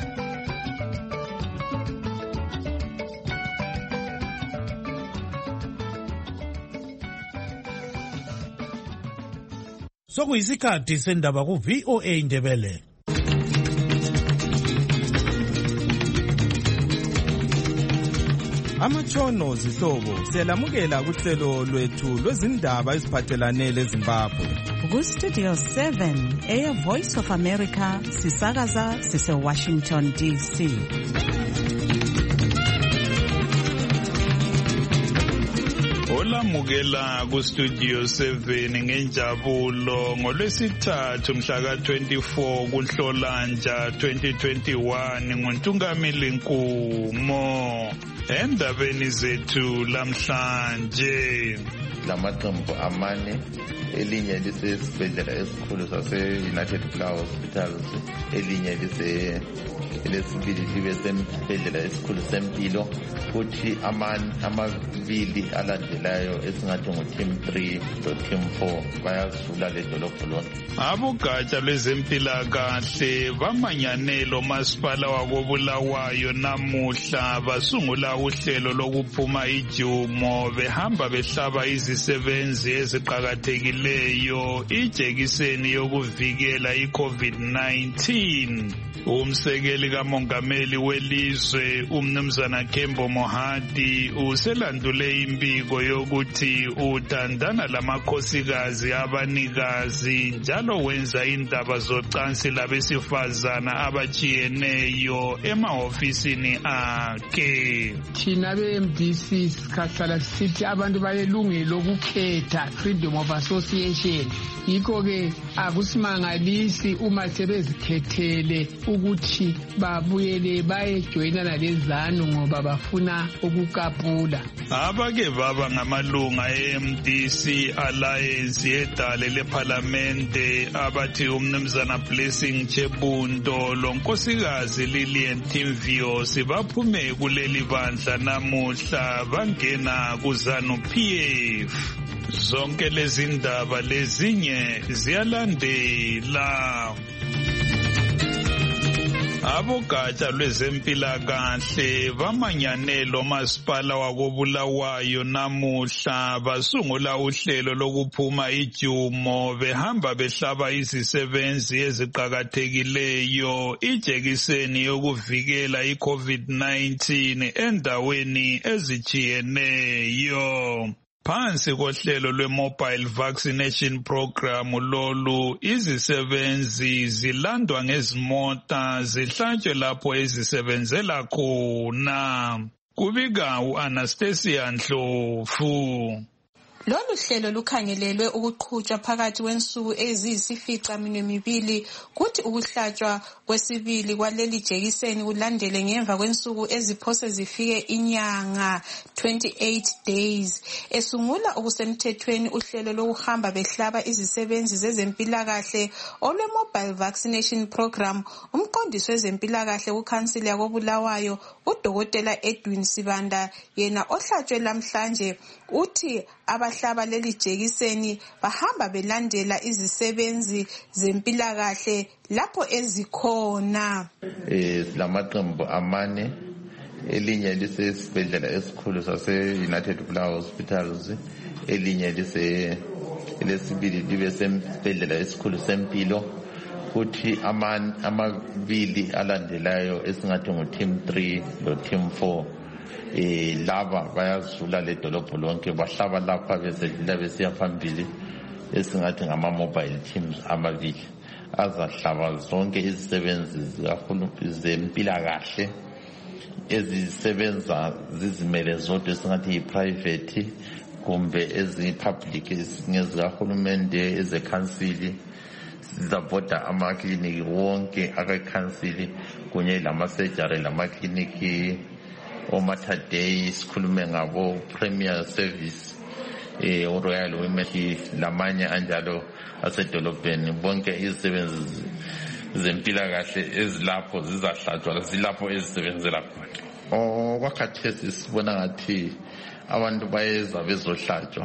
Sokuyisikhathi sendaba ku-VOA Ndebele. Amatshono zihlobo siyalamukela kuhlelo lwethu lwezindaba eziphathelane leZimbabwe. Ku-Studio 7 Air Voice of America sisakaza sise-Washington DC. Olamukela ku-Studio 7 ngenjabulo ngolwesithathu mhla ka-24 kuNhlolanja 2021 nguNtungamili Nkumo. Endabeni zethu lamhlanje, lamaqembu amane elinye lisesibhedlela esikhulu sase-United Flower Hospitals, elinye lesibili libe sembhedlela esikhulu sempilo, futhi amabili alandelayo esingathi ngu-Team 3 lo-Team 4 bayazula ledolobho lonke. Abogatsha lwezempilakahle bamanyanele umasipala wakobulawayo namuhla basungula uhlelo lokuphuma ijumo behamba behlaba izisebenzi eziqakathekileyo ijekiseni yokuvikela i-COVID-19. Umsekeli kamongameli welizwe umnumzana Kembo Mohadi uselandule imbiko yokuthi uthandana lamakhosikazi abanikazi njalo wenza indaba zocansi labesifazana abajiyeneyo emahofisini akhe. Thina be-MDC sikhahlala sithi abantu balelungelo lokukhetha, freedom of association. Yikho-ke akusimangalisi uma sebezikhethele ukuthi babuyele bayejoyinana lezanu ngoba bafuna ukukapula. Abake baba ngamalunga e-MDC Alliance yedale lephalamende abathi umnumzana Blessing Chebundo lonkosikazi Lilian Timvio sibaphume kuleli bandla namuhla bangena kuZANU-PF. Zonke lezi ndaba lezinye ziyalandela. Abogatsha lwezempilakahle bamanyanele umasipala wakobulawayo namuhla basungula uhlelo lokuphuma ijumo behamba behlaba izisebenzi eziqakathekileyo ijekiseni yokuvikela i-COVID-19 endaweni ezijiyeneyo. Phansi kohlelo lwe-Mobile Vaccination Program lolu, izisebenzi zilandwa ngezimota zihlatshwe lapho ezisebenzela khona. Kubika u-Anastasia Ndlovu. Lolu hlelo lukhangelelwe ukuqhutshwa phakathi kwensuku eziyisificaminwembili kuthi ukuhlatshwa kwesibili kwaleli jekiseni kulandele ngemva kwensuku eziphose zifike inyanga 28 days. Esungula okusemthethweni uhlelo lokuhamba behlaba izisebenzi zezempilakahle olwe-Mobile Vaccination Program, umqondisi wezempilakahle kukhansili yakobulawayo uDokotela Edwin Sibanda yena ohlatshwe lamhlanje uthi abahlaba leli jekiseni bahamba belandela izisebenzi zempilakahle lapho ezikhona. Lamaqembu amane elinye lisesibhedlela esikhulu sase-United Flower Hospitals, elinye lesibili libe sembhedlela esikhulu sempilo, futhi amabili alandelayo esingathi ngu-Team 3 lo-Team 4 laba bayazula ledolobho lonke bahlaba lapha besedlula besiya phambili esingathi ngama-mobile teams amabili azahlaba zonke izisebenzi zempilakahle ezisebenza zizimele zodwa esingathi yi-private kumbe eziyi-public ngezikahulumende ezekhansili. Zizabhoda amakliniki wonke akekhansili kunye lamasejari lamakliniki o-Mater Dei, sikhulume ngabo Premier Service, o-Royal Women, lamanye anjalo asedolobheni. Bonke izisebenzi zempilakahle ezilapho zizahlatshwa zilapho ezisebenzela khona. Okwakhathesi sibona ngathi abantu bayeza bezohlatshwa.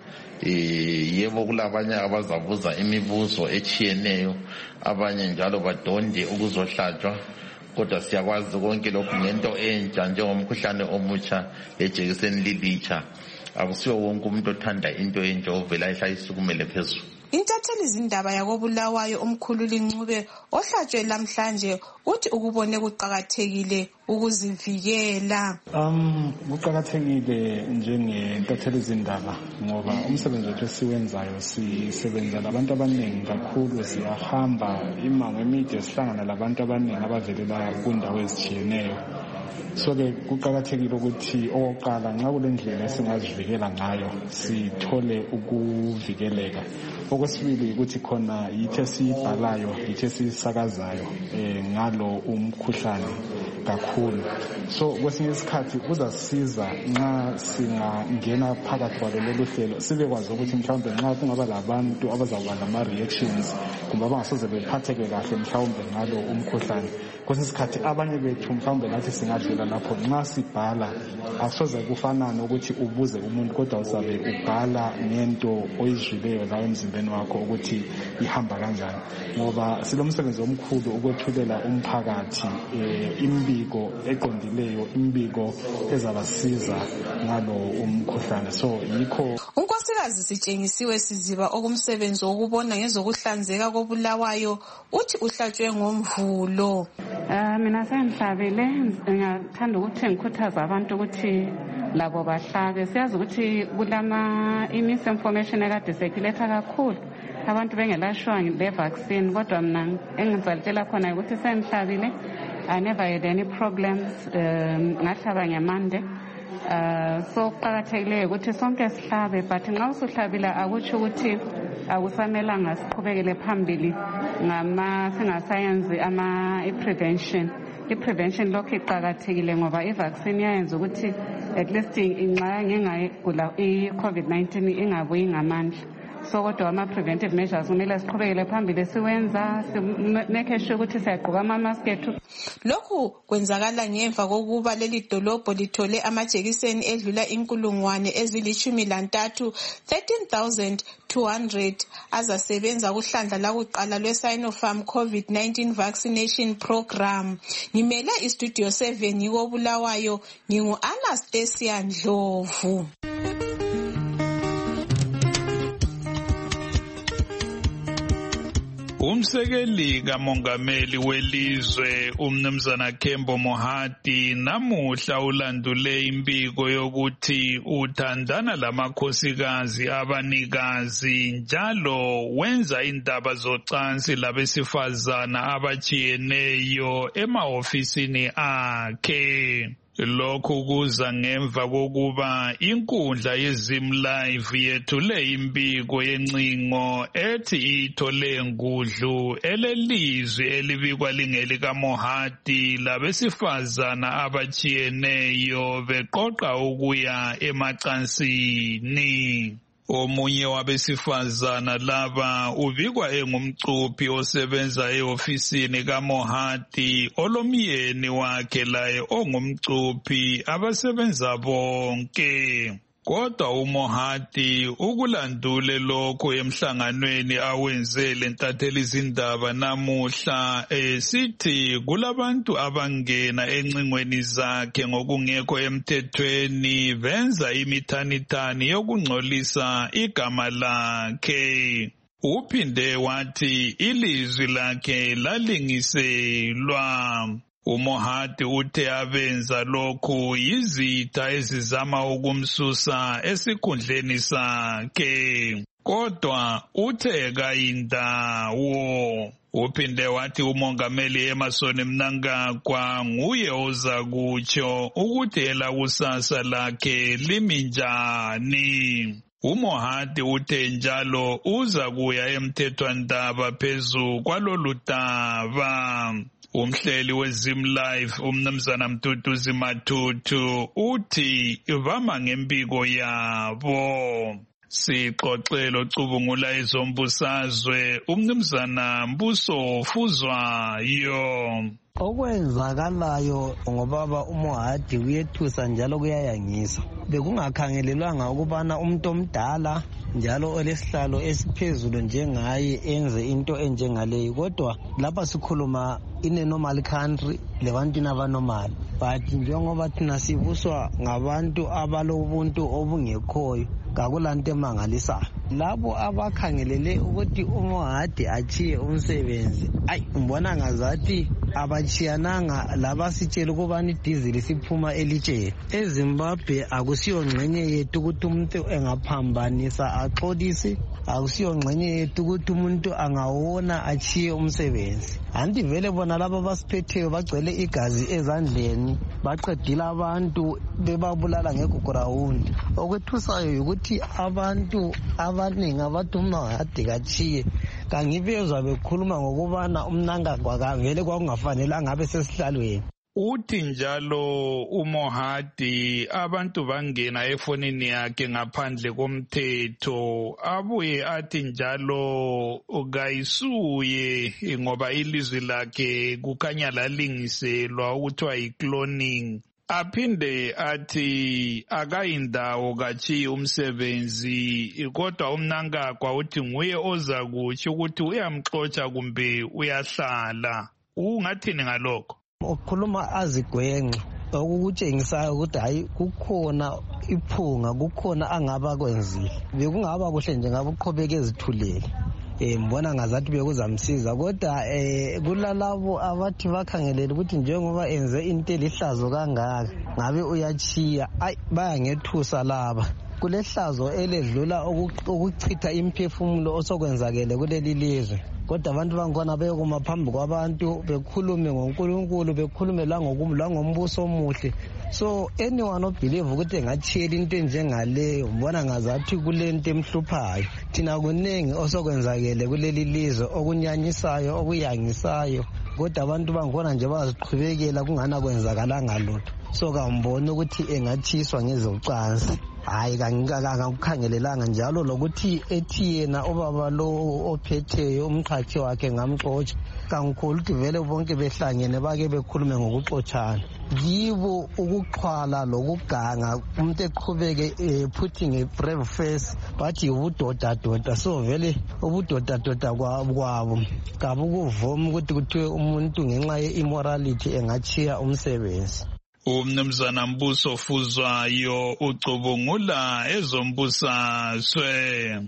Yebo kulabanye abazabuza imibuzo etshiyeneyo, abanye njalo badonde ukuzohlatshwa, kodwa siyakwazi konke lokhu ngento entsha njengomkhuhlane omutsha lejekiseni lilitsha. Akusiyo wonke umuntu othanda into entsha ovela ehlayisukumele phezulu. Intatheli zindaba yakoBulawayo uMkhululi Ncube ohlatshwe lamhlanje uthi ukubone kuqhakathekile ukuzivikela. Kuqhakathekile njengentatheli zindaba ngoba umsebenzi wethu esiwenzayo sisebenza labantu abaningi kakhulu, siyahamba imango emide sihlangana labantu abaningi abavelela kundawo ezitshiyeneyo. So-ke kuqhakathekile ukuthi okokuqala nxa kule ndlela esingazivikela ngayo sithole ukuvikeleka. Okwesibili ukuthi khona yithi esiyibhalayo, yithi esiyisakazayo ngalo umkhuhlane kakhulu. So kwesinye isikhathi kuzasisiza nxa singangena phakathi kwalo lolu hlelo sibekwazi ukuthi mhlawumbe nxa kungaba labantu abazakuba lama-reactions kumbe abangasoze bephatheke kahle mhlawumbe ngalo umkhuhlane. Kwesinye isikhathi abanye bethu mhlawumbe nathi singadlula lapho. Nxa sibhala akusoze kufanane ukuthi ubuze umuntu, kodwa uzabe ubhala ngento oyizwileyo layo emzimbeni wakho ukuthi ihamba kanjani, ngoba silomsebenzi omkhulu ukwethulela umphakathi imbiko eqondileyo, imbiko ezabasiza ngalo umkhuhlane. So yikho unkosikazi Sitshengisiwe Siziba okumsebenzi wokubona ngezokuhlanzeka koBulawayo uthi uhlatshwe ngomvulo. Mina sengihlabile, ngiyathanda ukuthi ngikhuthaza abantu ukuthi labo bahlabe. Siyazi ukuthi kulama misinformation ekade sekiletha kakhulu abantu bengelashwa le vaccine, kodwa mina engizalitshela khona ukuthi sengihlabile. I never had any problems. Ngahlaba ngeMonday. So kuqakathekile ukuthi sonke sihlabe, but nxa usuhlabile akutsho ukuthi akusamelanga siqhubekele phambili singasayenzi i-prevention. I-prevention lokhu iqakathekile ngoba i-vaccine yayenza ukuthi at least nxa ngingayigula i-COVID-19 ingabuyi ngamandla. So kodwa ama-preventive measures kumele siqhubekele phambili siwenza, make sure ukuthi siyagqoka ama-mask ethu. Lokhu kwenzakala ngemva kokuba leli dolobho lithole amajekiseni edlula 13,000 13,200 azasebenza kuhlandla lakuqala lwe-Sinopharm COVID-19 vaccination program. Ngimele istudio 7 yikoBulawayo, ngingu-Anastasia Ndlovu. Umsekeli kamongameli welizwe umnumzana Kembo Mohadi namuhla ulandule imbiko yokuthi uthandana lamakhosikazi abanikazi njalo wenza indaba zocansi labesifazana abajiyeneyo emahofisini akhe. Lokhu kuza ngemva kokuba inkundla yeZim Live yethule imbiko yencingo ethi ithole ngudlu elelizwi elibikwa lingelika Mohadi labesifazana abajiyeneyo beqoqa ukuya emacansini. Omunye wabesifazana laba ubikwa engumcuphi osebenza ehofisini kaMohadi olomyeni wakhe laye ongumcuphi abasebenza bonke. Kodwa uMohadi ukulandule lokho emhlanganweni awenzele ntatheli izindaba namuhla sithi kulabantu abangena encingweni zakhe ngokungekho emthethweni benza imithanithani yokungcolisa igama lakhe. Uphinde wathi ilizwi lakhe lalingiselwa. uMohadi uthe abenza lokhu yizitha ezizama ukumsusa esikhundleni sakhe, kodwa uthe kayindawo. Uphinde wathi umongameli Emmerson Mnangagwa nguye ozakutsho ukuthi elakusasa lakhe limi njani. uMohadi uthe njalo uza kuya emthethwandaba phezu kwalolu daba. Umhleli weZim Live umnumzana Mduduzi Matutu uthi bama ngempiko yabo. Sixoxelo ocubungula ezombusazwe umnumzana Mbuso Fuzwayo. Okwenzakalayo ngobaba uMohadi kuyethusa njalo kuyayangisa. Bekungakhangelelwanga ukubana umuntu omdala njalo olesihlalo esiphezulu njengaye enze into enjengaleyo, kodwa lapha sikhuluma in a normal country lebantwini abanormal, but njengoba thina sibuswa ngabantu abalobuntu obungekhoyo kakulanto emangalisayo. Labo abakhangelele ukuthi uMohadi achiye umsebenzi, ngibona ngazathi abachiyananga labasitshela ukubana idizili siphuma elitsheni. EZimbabwe akusiyo ngxenye yethu ukuthi umuntu engaphambanisa axolise, akusiyo ngxenye yethu ukuthi umuntu angawona achiye umsebenzi. Anti vele bona laba basiphetheyo bagcwele igazi ezandleni, baqedile abantu bebabulala ngegugurawundi. Okwethusayo ukuthi abantu abaningi abathi uMohadi kachiye, kangibezwa bekhuluma ngokubana umnangagwa vele kwakungafanelanga abe sesihlalweni. Uthi njalo uMohadi abantu bangena efonini yakhe ngaphandle komthetho, abuye athi njalo kayisuye ngoba ilizwi lakhe kukhanya lalingiselwa ukuthiwa yi-cloning. Aphinde athi akayindawo kachiye umsebenzi, kodwa umnangagwa uthi nguye oza kutsho ukuthi uyamxotsha kumbe uyahlala. Ungathini ngalokho? Ukhuluma azigwenqa, okukutshengisayo ukuthi hayi kukhona iphunga, kukhona angaba kwenzile. Bekungaba kuhle nje ngabe uqhubeke ezithulele. Mbona ngazathi bekuzamsiza, kodwa kulalabo abathi bakhangelele ukuthi njengoba enze into elihlazo kangaka ngabe uyachiya, bayangethusa laba. Kulehlazo eledlula ukuchitha imphefumulo osokwenzakele kuleli lizwe. Kodwa abantu bangkhona bekuma phambi kwabantu bekhulume ngoNkulunkulu, bekhulume langombuso omuhle. So anyone obelieve ukuthi engachiyela into enjengaleyo, mbona ngazathi kulento emhluphayo. Thina kuningi osokwenzakele kuleli lizwe okunyanyisayo, okuyangisayo, kodwa abantu bangkhona nje baziqhubekela kungana kwenzakalanga lutho. So kambona ukuthi engathiswa ngezocansi. Hayi kangikukhangelelanga njalo lokuthi ethi yena ubaba lo ophetheyo umqhathi wakhe ngamxotsha. Kangikhulu ukuthi vele bonke behlangene bake bekhulume ngokuxotshana. Yibo ukuxhwala lokuganga, umuntu eqhubeke putting a brave face, bathi ubudoda. So vele ubudoda kwabo kabukuvuma ukuthi kuthiwe umuntu ngenxa ye-immorality engachiya umsebenzi. Umnumzana Mbuso Fuzwayo ucubungula ezombusazwe.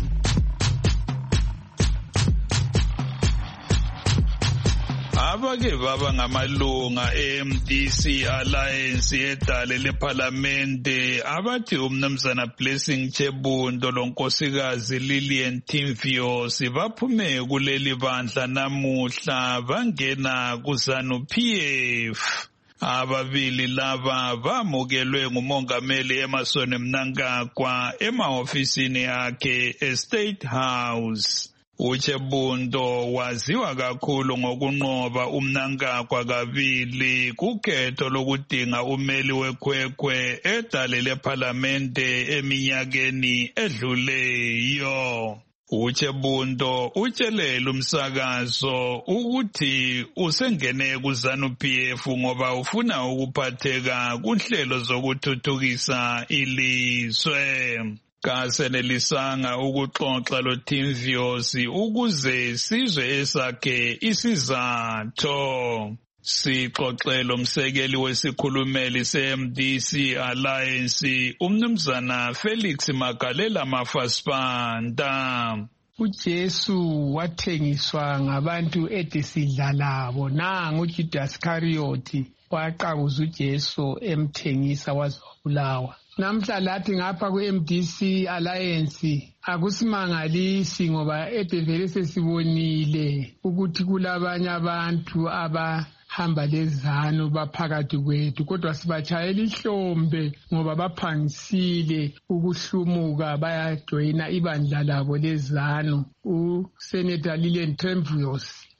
Abake baba ngamalunga e-MDC Alliance edale leParlamente abathi umnumzana Blessing Chebundo lonkosikazi Lillian Timvio sibaphume kuleli bandla namuhla bangena kuZANU-PF. Ababili laba bamukelwe ngumongameli Emmerson Mnangagwa emahofisini yakhe eState House. Uchebundo waziwa kakhulu ngokunqoba uMnangagwa kabili kukhetho lokudinga umeli wekhwekhwe edale leParlamente eminyakeni edluleyo. Uchebundo utshelele umsakazo ukuthi usengene kuZANU-PF ngoba ufuna ukuphatheka kunhlelo zokuthuthukisa ilizwe. Kasenelisanga ukuxoxa loTimviosi ukuze sizwe esakhe isizatho. Sixoxele umsekeli wesikhulumeli se-MDC Alliance umnumzana Felix Magalela Mafasipanta. uJesu wathengiswa ngabantu edesidla labo. Nangu uJudas Iscariot waqabuza uJesu emthengisa wazobulawa. Namhla lathi ngapha ku-MDC Alliance akusimangalisi ngoba ebevele sesibonile ukuthi kulabanye abantu abahamba lezanu baphakathi kwethu, kodwa sibatshayela ihlombe ngoba baphangisile ukuhlumuka bayajoyina ibandla labo lezanu. USenator Lillian Timvio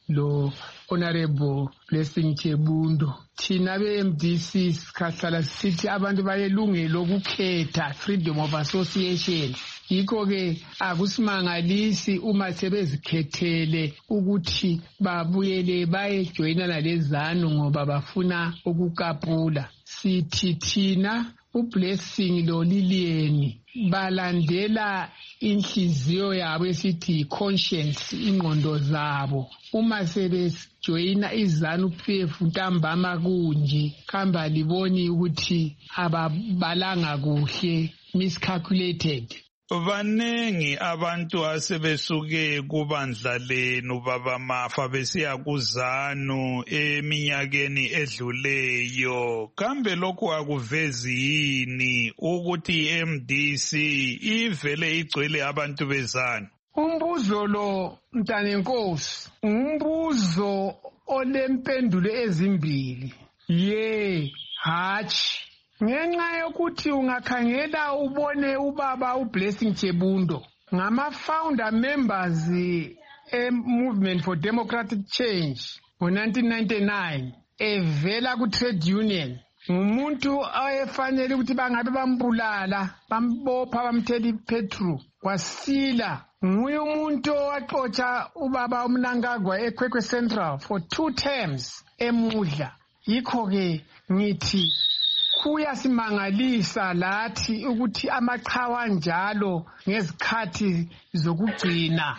lo Honorable Blessing Chebundo. Thina be-MDC sikhahlala sithi abantu balelungelo lokukhetha, freedom of association. Yikho-ke akusimangalisi uma sebezikhethele ukuthi babuyele bayejoyinana lezanu ngoba bafuna ukukapula. Sithi thina uBlessing lo Lilian balandela inhliziyo yabo esithi conscience, ingqondo zabo. Uma sebejoyina izanu PF ntambama kunje khamba liboni ukuthi ababalanga kuhle, miscalculated. Banengi abantu asebesuke kubandla lenu baba Mafa besiya kuzanu eminyakeni edluleyo. Kambe lokhu akuvezi yini ukuthi MDC ivele igcwele abantu bezanu? Umbuzo lo Mntanenkosi, umbuzo olempendulo ezimbili. Hatshi. Ngenxa yokuthi ungakhangela ubone ubaba uBlessing Chebundo ngama-founder members movement for democratic change ngo-1999 evela ku-trade union. Ngumuntu oyefanele ukuthi bangabe bambulala, bambopha, bamthela ipetrol, wasila. Nguye umuntu owaxotsha ubaba uMnangagwa eKwekwe Central for 2 terms emudla. Yikho-ke ngithi kuyasimangalisa lathi ukuthi amaqhawa njalo ngezikhathi zokugcina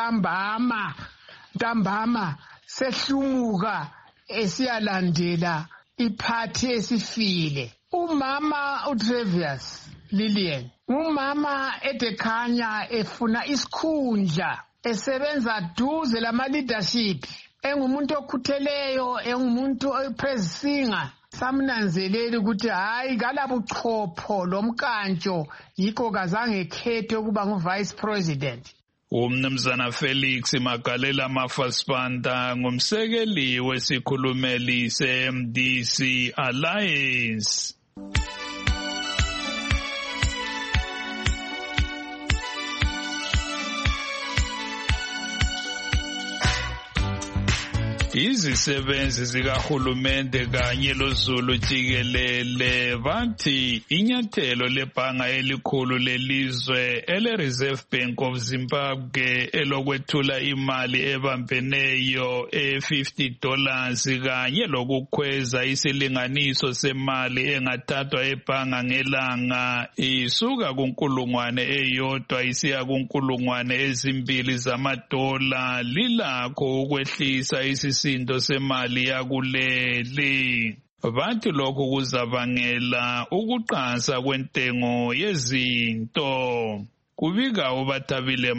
ntambama sehlumuka esiyalandela iphathi esifile. Umama uTravius Lilian umama edekhanya efuna isikhundla, esebenza duze lama leadership, engumuntu okhutheleyo, engumuntu opresinger. Samnanzelela ukuthi hayi kalabuchopho lomkantsho, yikho kazange khethe ukuba ngu-vice president. Umnumzana Felix Magalela Mafasipanda ngumsekeli wesikhulumeli se-MDC Alliance. Izisebenzi zikahulumende kanye loZulu jikelele bathi inyathelo lebhanga elikhulu lelizwe ele-Reserve Bank of Zimbabwe elokwethula imali ebambeneyo $50 kanye lokukhweza isilinganiso semali engathathwa ebhanga ngelanga isuka ku1,000 isiya ku2,000 zamadola lilakho ukwehlisa isisindo semali yakuleli. Bathi lokhu kuzabangela ukuqansa kwentengo yezinto. Kubika uBathabile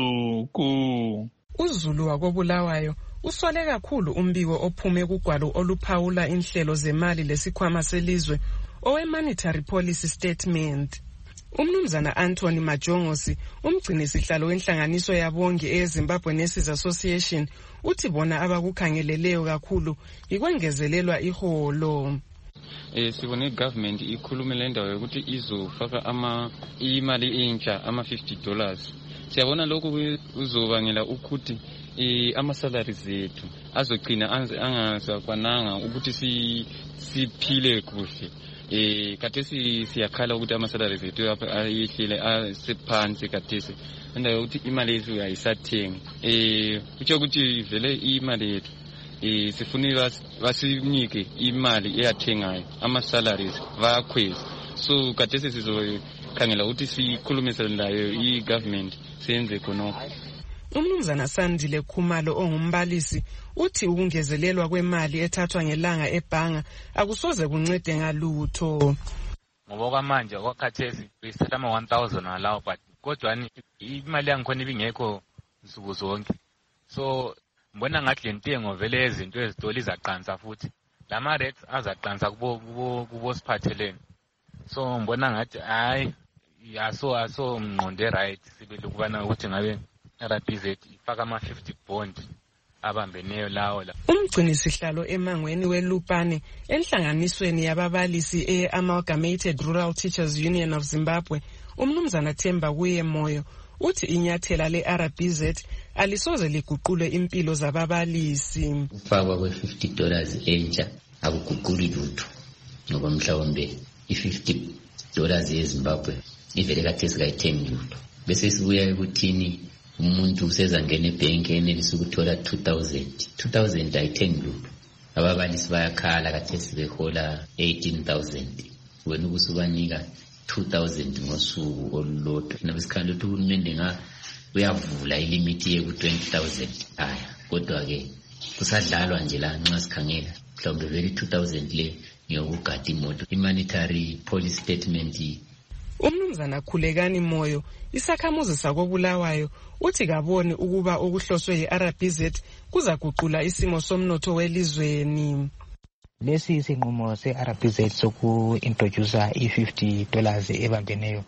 Masuku. uZulu wakobulawayo usole kakhulu umbiko ophume kugwalo oluphawula inhlelo zemali lesikhwama selizwe owe-Monetary Policy Statement. Umnumzana Anthony Majongosi, umgcini sihlalo wenhlanganiso yabongi eZimbabwe Nurses Association, uthi bona abakukhangeleleyo kakhulu ikwengezelelwa iholo. Sibone government ikhulume le ndawo ukuthi izofaka imali entsha $50. Siyabona lokhu kuzobangela ukuthi ama-salaries ethu azogcina angasakwananga ukuthi siphile kuhle. Kathesi siyakhala ukuthi ama-salaries ethu ayehlile asephansi kathesi. Ndawo ukuthi imali yethu ayisathengi. Kutsho ukuthi vele imali yethu sifuna basinike imali eyathengayo, ama-salaries bayakhweza. So kathesi sizokhangela ukuthi sikhulumise layo i-government senze khonokho. Umnumzana Sandile Khumalo ongumbalisi uthi ukungezelelwa kwemali ethathwa ngelanga ebhanga akusoze kuncede ngalutho. Ngoba kwamanje kwakhathesi isithatha ama-1,000 alawo, but kodwa imali yangikhona ibingekho nsuku zonke. So mbona ngathi le ntengo vele izinto ezitoli izaqansa futhi. Lama rates azaqansa kubo siphathelene. So mbona ngathi hayi aso mnqonde right sibele kubana ukuthi ngabe RBZ ifaka ama-50 bond abambeneyo lawo la. Umgcini sihlalo emangweni weLupane enhlanganisweni yababalisi e-Amalgamated Rural Teachers Union of Zimbabwe, umnumzana Themba Kuye Moyo, uthi inyathela le-RBZ alisoze liguqule impilo zababalisi. Ukufakwa kwe-$50 entsha akuguquli lutho ngoba mhlawumbe i-$50 yeZimbabwe ivele kade sikayithengi lutho. Bese sibuya ekuthini umuntu usezangena ebhenki enelisa ukuthola 2,000 ayithengi lutho. Ababalisi bayakhala kade sibehola 18,000 wena ukusubanika 2,000 ngosuku olulodwa. Nabesikhala ukuthi uhulumende uyavula ilimithi yeku 20,000 aya kodwa ke kusadlalwa nje la nxa sikhangela mhlawumbe vele 2,000 le ngiyokugada imoto. I-monetary policy statement. Umnumzana Khulekani Moyo, isakhamuzi sakobulawayo, uthi kaboni ukuba okuhloswe yi-RBZ kuzaguqula isimo somnotho welizweni. Lesi isinqumo se-RBZ soku-introduce i-$50 ebambeneyo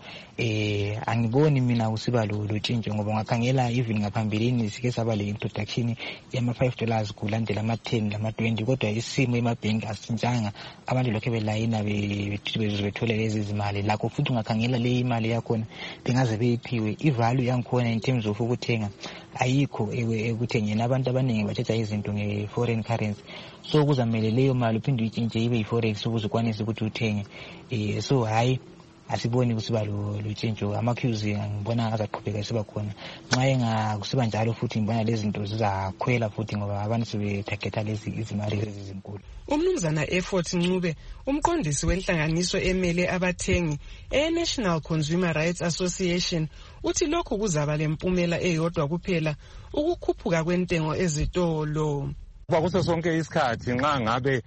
angiboni mina kusiba lutshintsho ngoba ngakhangela even ngaphambilini sike saba le-introduction yama-$5 kulandela ama-10 lama-20 kodwa isimo emabhenki asintshanga, abantu lokhu belayina bethola lezi zimali. Lakho futhi ungakhangela le imali yakhona bengaze beyiphiwe, i-value yangikhona in terms of ukuthenga ayikho ekuthengeni. Abantu abaningi bathetha izinto nge-foreign currency, so kuzamele leyo mali uphinde uyitshintshe ibe yi-forex ukuze ukwanise ukuthi uthenge. So hayi asiboni kusiba lutshintsho. Ama-queues ngibona azaqhubeka siba khona. Nxa engakusiba njalo futhi ngibona lezi zinto zizakhwela futhi ngoba abantu sebethagetha lezi izimali ezinkulu. Umnumzana Effort Ncube, umqondisi wenhlanganiso emele abathengi e-National Consumer Rights Association, uthi lokhu kuzaba lempumela eyodwa kuphela, ukukhuphuka kwentengo ezitolo. Kwakuso sonke isikhathi nxa ngabe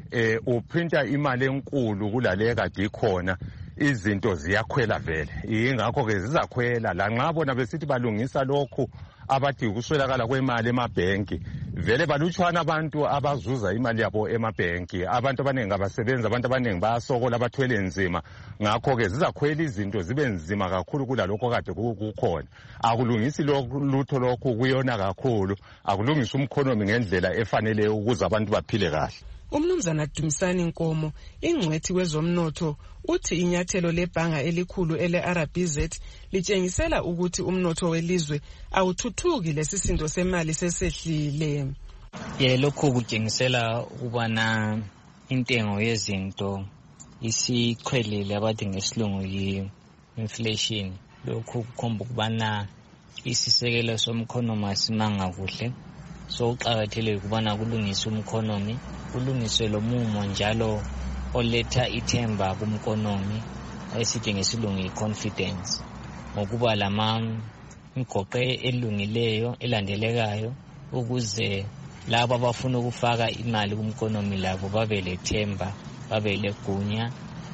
uprinta imali enkulu kulale kade ikhona, izinto ziyakhwela vele. Ingakho ke zizakhwela la nxa bona besithi balungisa lokhu abathi ukuswelakala kwemali emabhenki. Vele balutshwana abantu abazuza imali yabo emabhenki. Abantu abaningi abasebenzi, abantu abaningi bayasokola, abathwele nzima. Ngakho ke zizakhwela izinto zibe nzima kakhulu kulalokho kade kukhona. Akulungisi lutho lokhu kuyona kakhulu. Akulungisi umkhonomi ngendlela efanele ukuze abantu baphile kahle. Umnumzana Dumisani Nkomo, ingcwethi kwezomnotho, uthi inyathelo lebhanga elikhulu ele-RBZ litshengisela ukuthi umnotho welizwe awuthuthuki, lesisindo semali sesehlile. Lokho kutshengisela ukubana intengo yezinto isikhwelile, abathi ngesilungu yi-inflation. Lokho kukhomba ukubana isisekelo somkhonomi asimanga kuhle. So uqakathekile ukubana kulungiswe umkhonomi, kulungiswe lo mumo njalo oletha ithemba kumkhonomi esithi ngesilungu i-confidence, ngokuba imigoqo elungileyo elandelekayo ukuze labo abafuna ukufaka imali kumkhonomi labo babe lethemba, babe legunya.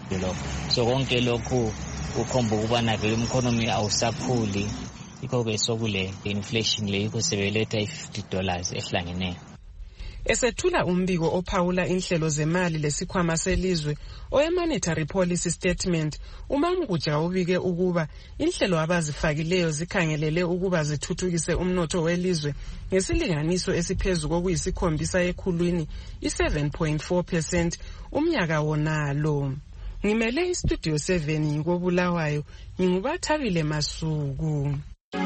So konke lokhu kukhomba ukubana vele umkhonomi awusakhuli. Ikho-ke sokule inflation le yikho sebeletha i-$50 ehlangeneyo. Esethula umbiko ophawula inhlelo zemali lesikhwama selizwe oye-monetary policy statement, uMamguja ubike ukuba inhlelo abazifakileyo zikhangelele ukuba zithuthukise umnotho welizwe ngesilinganiso esiphezulu kokuyisikhombisa ekhulwini, i-7.4% umnyaka wonalo. Ngimele istudio 7 ngikobulawayo, ngingubathabile Masuku.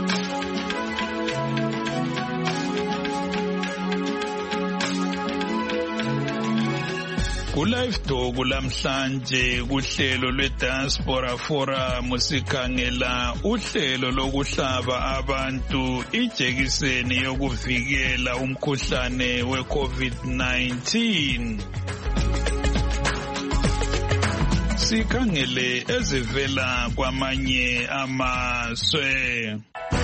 Ku-Live Talk lamhlanje kuhlelo lwe-Diaspora Forum sikhangela uhlelo lokuhlaba abantu ijekiseni yokuvikela umkhuhlane we-COVID-19. Sikhangele ezivela kwamanye amazwe.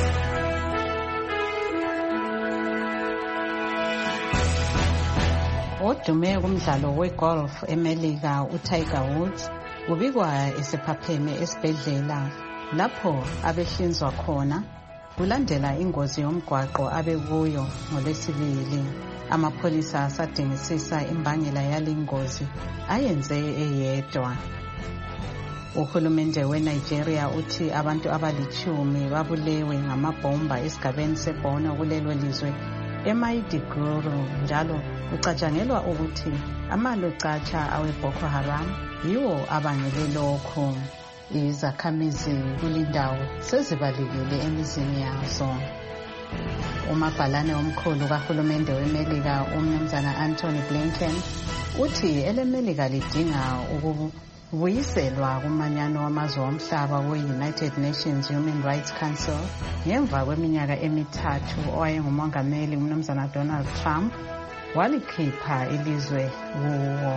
Odume kumdlalo wegolf eMelika uTiger Woods ubikwa esephapheme esibhedlela lapho abehlinzwa khona kulandela ingozi yomgwaqo abekuyo ngoLwesibili. Amapholisa asadingisisa imbangela yalengozi ayenze eyedwa. Uhulumende weNigeria uthi abantu abali-10 babulewe ngamabhomba esigabeni seBorno kulelo lizwe eMaiduguri, njalo ucatshangelwa ukuthi amalocatsha awe-Boko Haram yiwo abangele lokho. Izakhamizi kulindawo sezibalekile emizini yazo. umabhalane omkhulu kahulumende weMelika umnumzana Anthony Blinken uthi eleMelika lidinga ukubuyiselwa kumanyano wamazwe omhlaba we-United Nations Human Rights Council ngemva kweminyaka emithathu owayengumongameli umnumzana Donald Trump walikhipha ilizwe kuwo.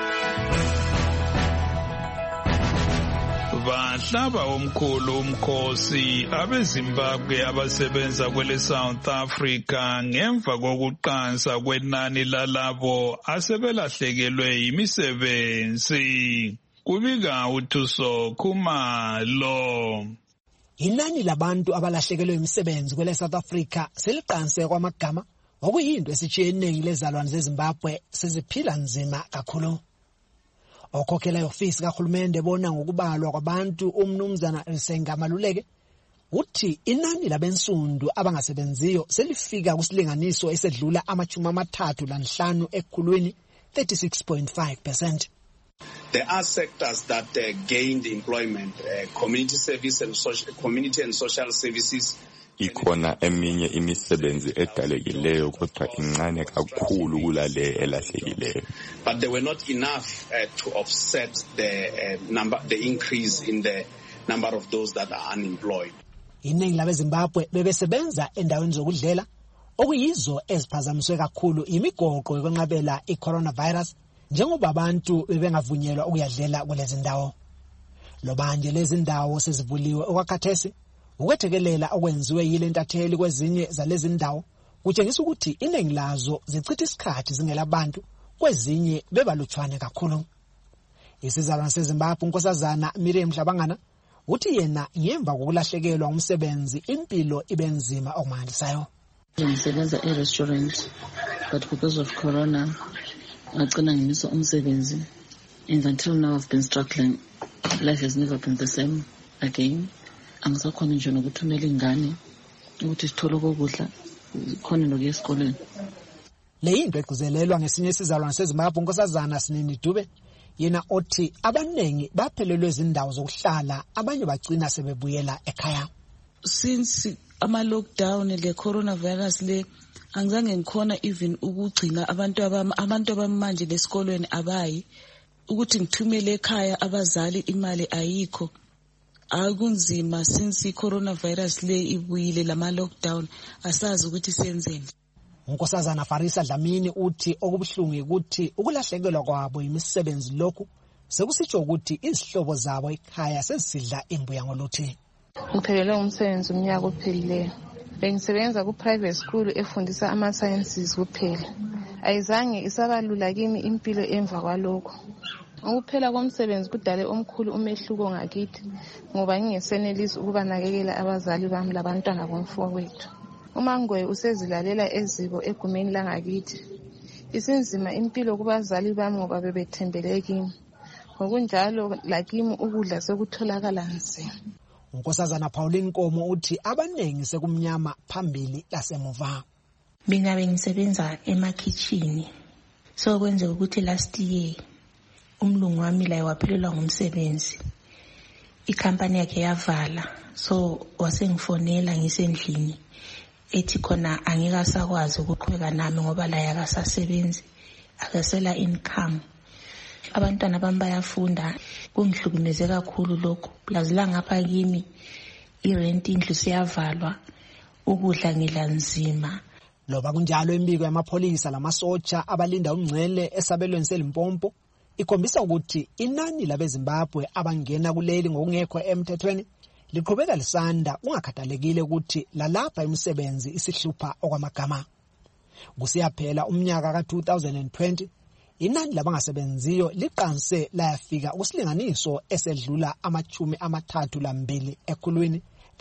Bahlaba omkhulu umkhosi abeZimbabwe abasebenza kwele South Africa ngemva kokuqansa kwenani lalabo asebelahlekelwe imisebenzi. Kubika uThuso Khumalo. Inani labantu abalahlekelwe imisebenzi kwele South Africa seliqanse kwamagama okuyinto esitshiyeneyo lezalwane zeZimbabwe seziphila nzima kakhulu. Okhokhela ofisi kahulumende bona ngokubalwa kwabantu umnumzana Risenga Maluleke uthi inani labensundu abangasebenziyo selifika kusilinganiso esedlula 35 ekhulwini 36.5%. There are sectors that gained employment, community and social services. Ikhona eminye imisebenzi edalekileyo kodwa incane kakhulu kulale elahlekileyo. But they were not enough to offset the increase in the number of those that are unemployed. Iningi labeZimbabwe bebesebenza endaweni zokudlela okuyizo eziphazamiswe kakhulu imigoqo yokwenqabela iCoronavirus njengoba abantu bebengavunyelwa ukuyadlela kulezi ndawo. Lobanje lezi ndawo sezivuliwe okwakhathesi ukwethekelela okwenziwe yile ntatheli kwezinye zalezi ndawo kutshengisa ukuthi iningi lazo zichitha isikhathi zingelabantu kwezinye bebalutshwane kakhulu. Isizalwane seZimbabwe unkosazana Miriam Mhlabangana uthi yena ngemva kokulahlekelwa umsebenzi impilo ibenzima okumangalisayo. Ngisebenza e-restaurant but because of corona ngacina ngimisa umsebenzi and until now I've been struggling. Life has never been the same again. Angisakhona nje nokuthumela ingane ukuthi sithole ukudla khona nokuya esikoleni. Le into egcizelelwa ngesinye isizalwane seZimbabwe unkosazana Sinini Dube yena othi abanengi baphelelwe izindawo zokuhlala abanye bagcina sebebuyela ekhaya. Since ama lockdown le coronavirus le angizange ngikhona even ukugcina abantu abamanje lesikolweni abayi ukuthi ngithumele ekhaya abazali imali ayikho. Akunzima since coronavirus le ibuyile lama lockdown asazi ukuthi senzeni. Unkosazana Farisa Dlamini uthi okubuhlungu ukuthi ukulahlekelwa kwabo imisebenzi lokhu sekusitsho ukuthi izihlobo zabo ekhaya sesidla imbuya ngoluthi. Ngiphelele umsebenzi umnyaka ophelileyo. Bengisebenza ku private school efundisa ama sciences kuphela. Ayizange isabalula kimi impilo emva kwalokho. Ukuphela komsebenzi kudale omkhulu umehluko ngakithi ngoba ngingesenelisi ukubanakekela abazali bami labantwana bomfowethu. UMangwe usezilalela eziko egumeni langakithi. Isinzima impilo kubazali bami ngoba bebethembele kimi. Ngokunjalo lakimi ukudla sekutholakala nzima. Unkosazana Pauline Nkomo uthi abanengi sekumnyama phambili lasemuva. Mina bengisebenza emakitchini. So kwenze ukuthi last year umlungu wami la waphelelwa ngumsebenzi. Ikhampani yakhe yavala. So wasengifonela ngisendlini. Ethi khona angika sakwazi ukuqhubeka nami ngoba la yakasasebenzi. Akasela income. Abantwana bami bayafunda kungihlukumeze kakhulu lokho. Plus la ngapha kimi irent indlu siyavalwa ukudla ngidla nzima. Loba kunjalo imbiko yamapholisa lamasotsha abalinda umngcele esabelweni seLimpopo ikhombisa ukuthi inani labeZimbabwe abangena kuleli ngokungekho emthethweni liqhubeka lisanda ungakhathalekile ukuthi lalapha imisebenzi isihlupha okwamagama. Kusiyaphela umnyaka ka-2020 inani labangasebenziyo liqanse layafika kusilinganiso esedlula 32 ekhulwini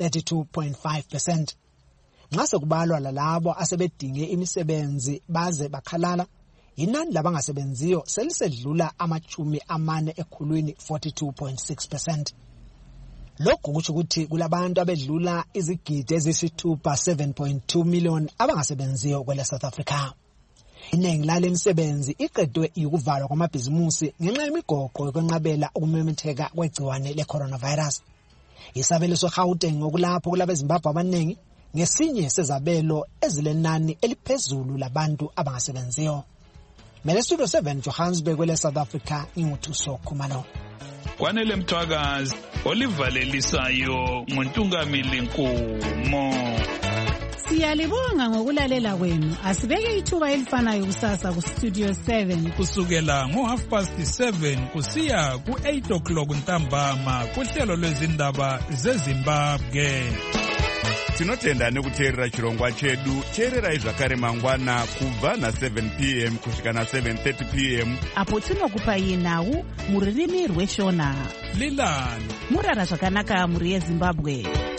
32.5%. Nxa sekubalwa lalabo asebedinge imisebenzi baze bakhalala inani labangasebenziyo selisedlula 40 ekhulwini 42.6%. Lokhu kuthi ukuthi kulabantu abedlula izigidi ezisithupha 7.2 million abangasebenziyo kwele South Africa. Iningi lale misebenzi iqedwe ukuvalwa kwamabhizimusi ngenxa yemigoqo yokwenqabela ukumemetheka kwegciwane leCoronavirus. Isabelo soGauteng ngokulapho kulabeZimbabwe abanengi ngesinye sezabelo ezilenani eliphezulu labantu abangasebenziyo. Mele Studio 7 Johannesburg kwele South Africa, inguthuso Khumalo. Kwanele Mthwakazi, olivalelisayo nguNtungamili Nkumo. Siyalibonga ngokulalela kwenu. Asibeke ithuba elifanayo kusasa ku Studio 7 kusukela ngo7:30 kusiya ku8:00 ntambama kuhlelo lwezindaba zeZimbabwe. Tinotenda nekuteerera chirongwa chedu. Teererai zvakare mangwana kubva na7 p.m. kusvika na7:30 p.m. apo tinokupai nhau muririmi rweshona. Lilani murara zvakanaka muri yeZimbabwe.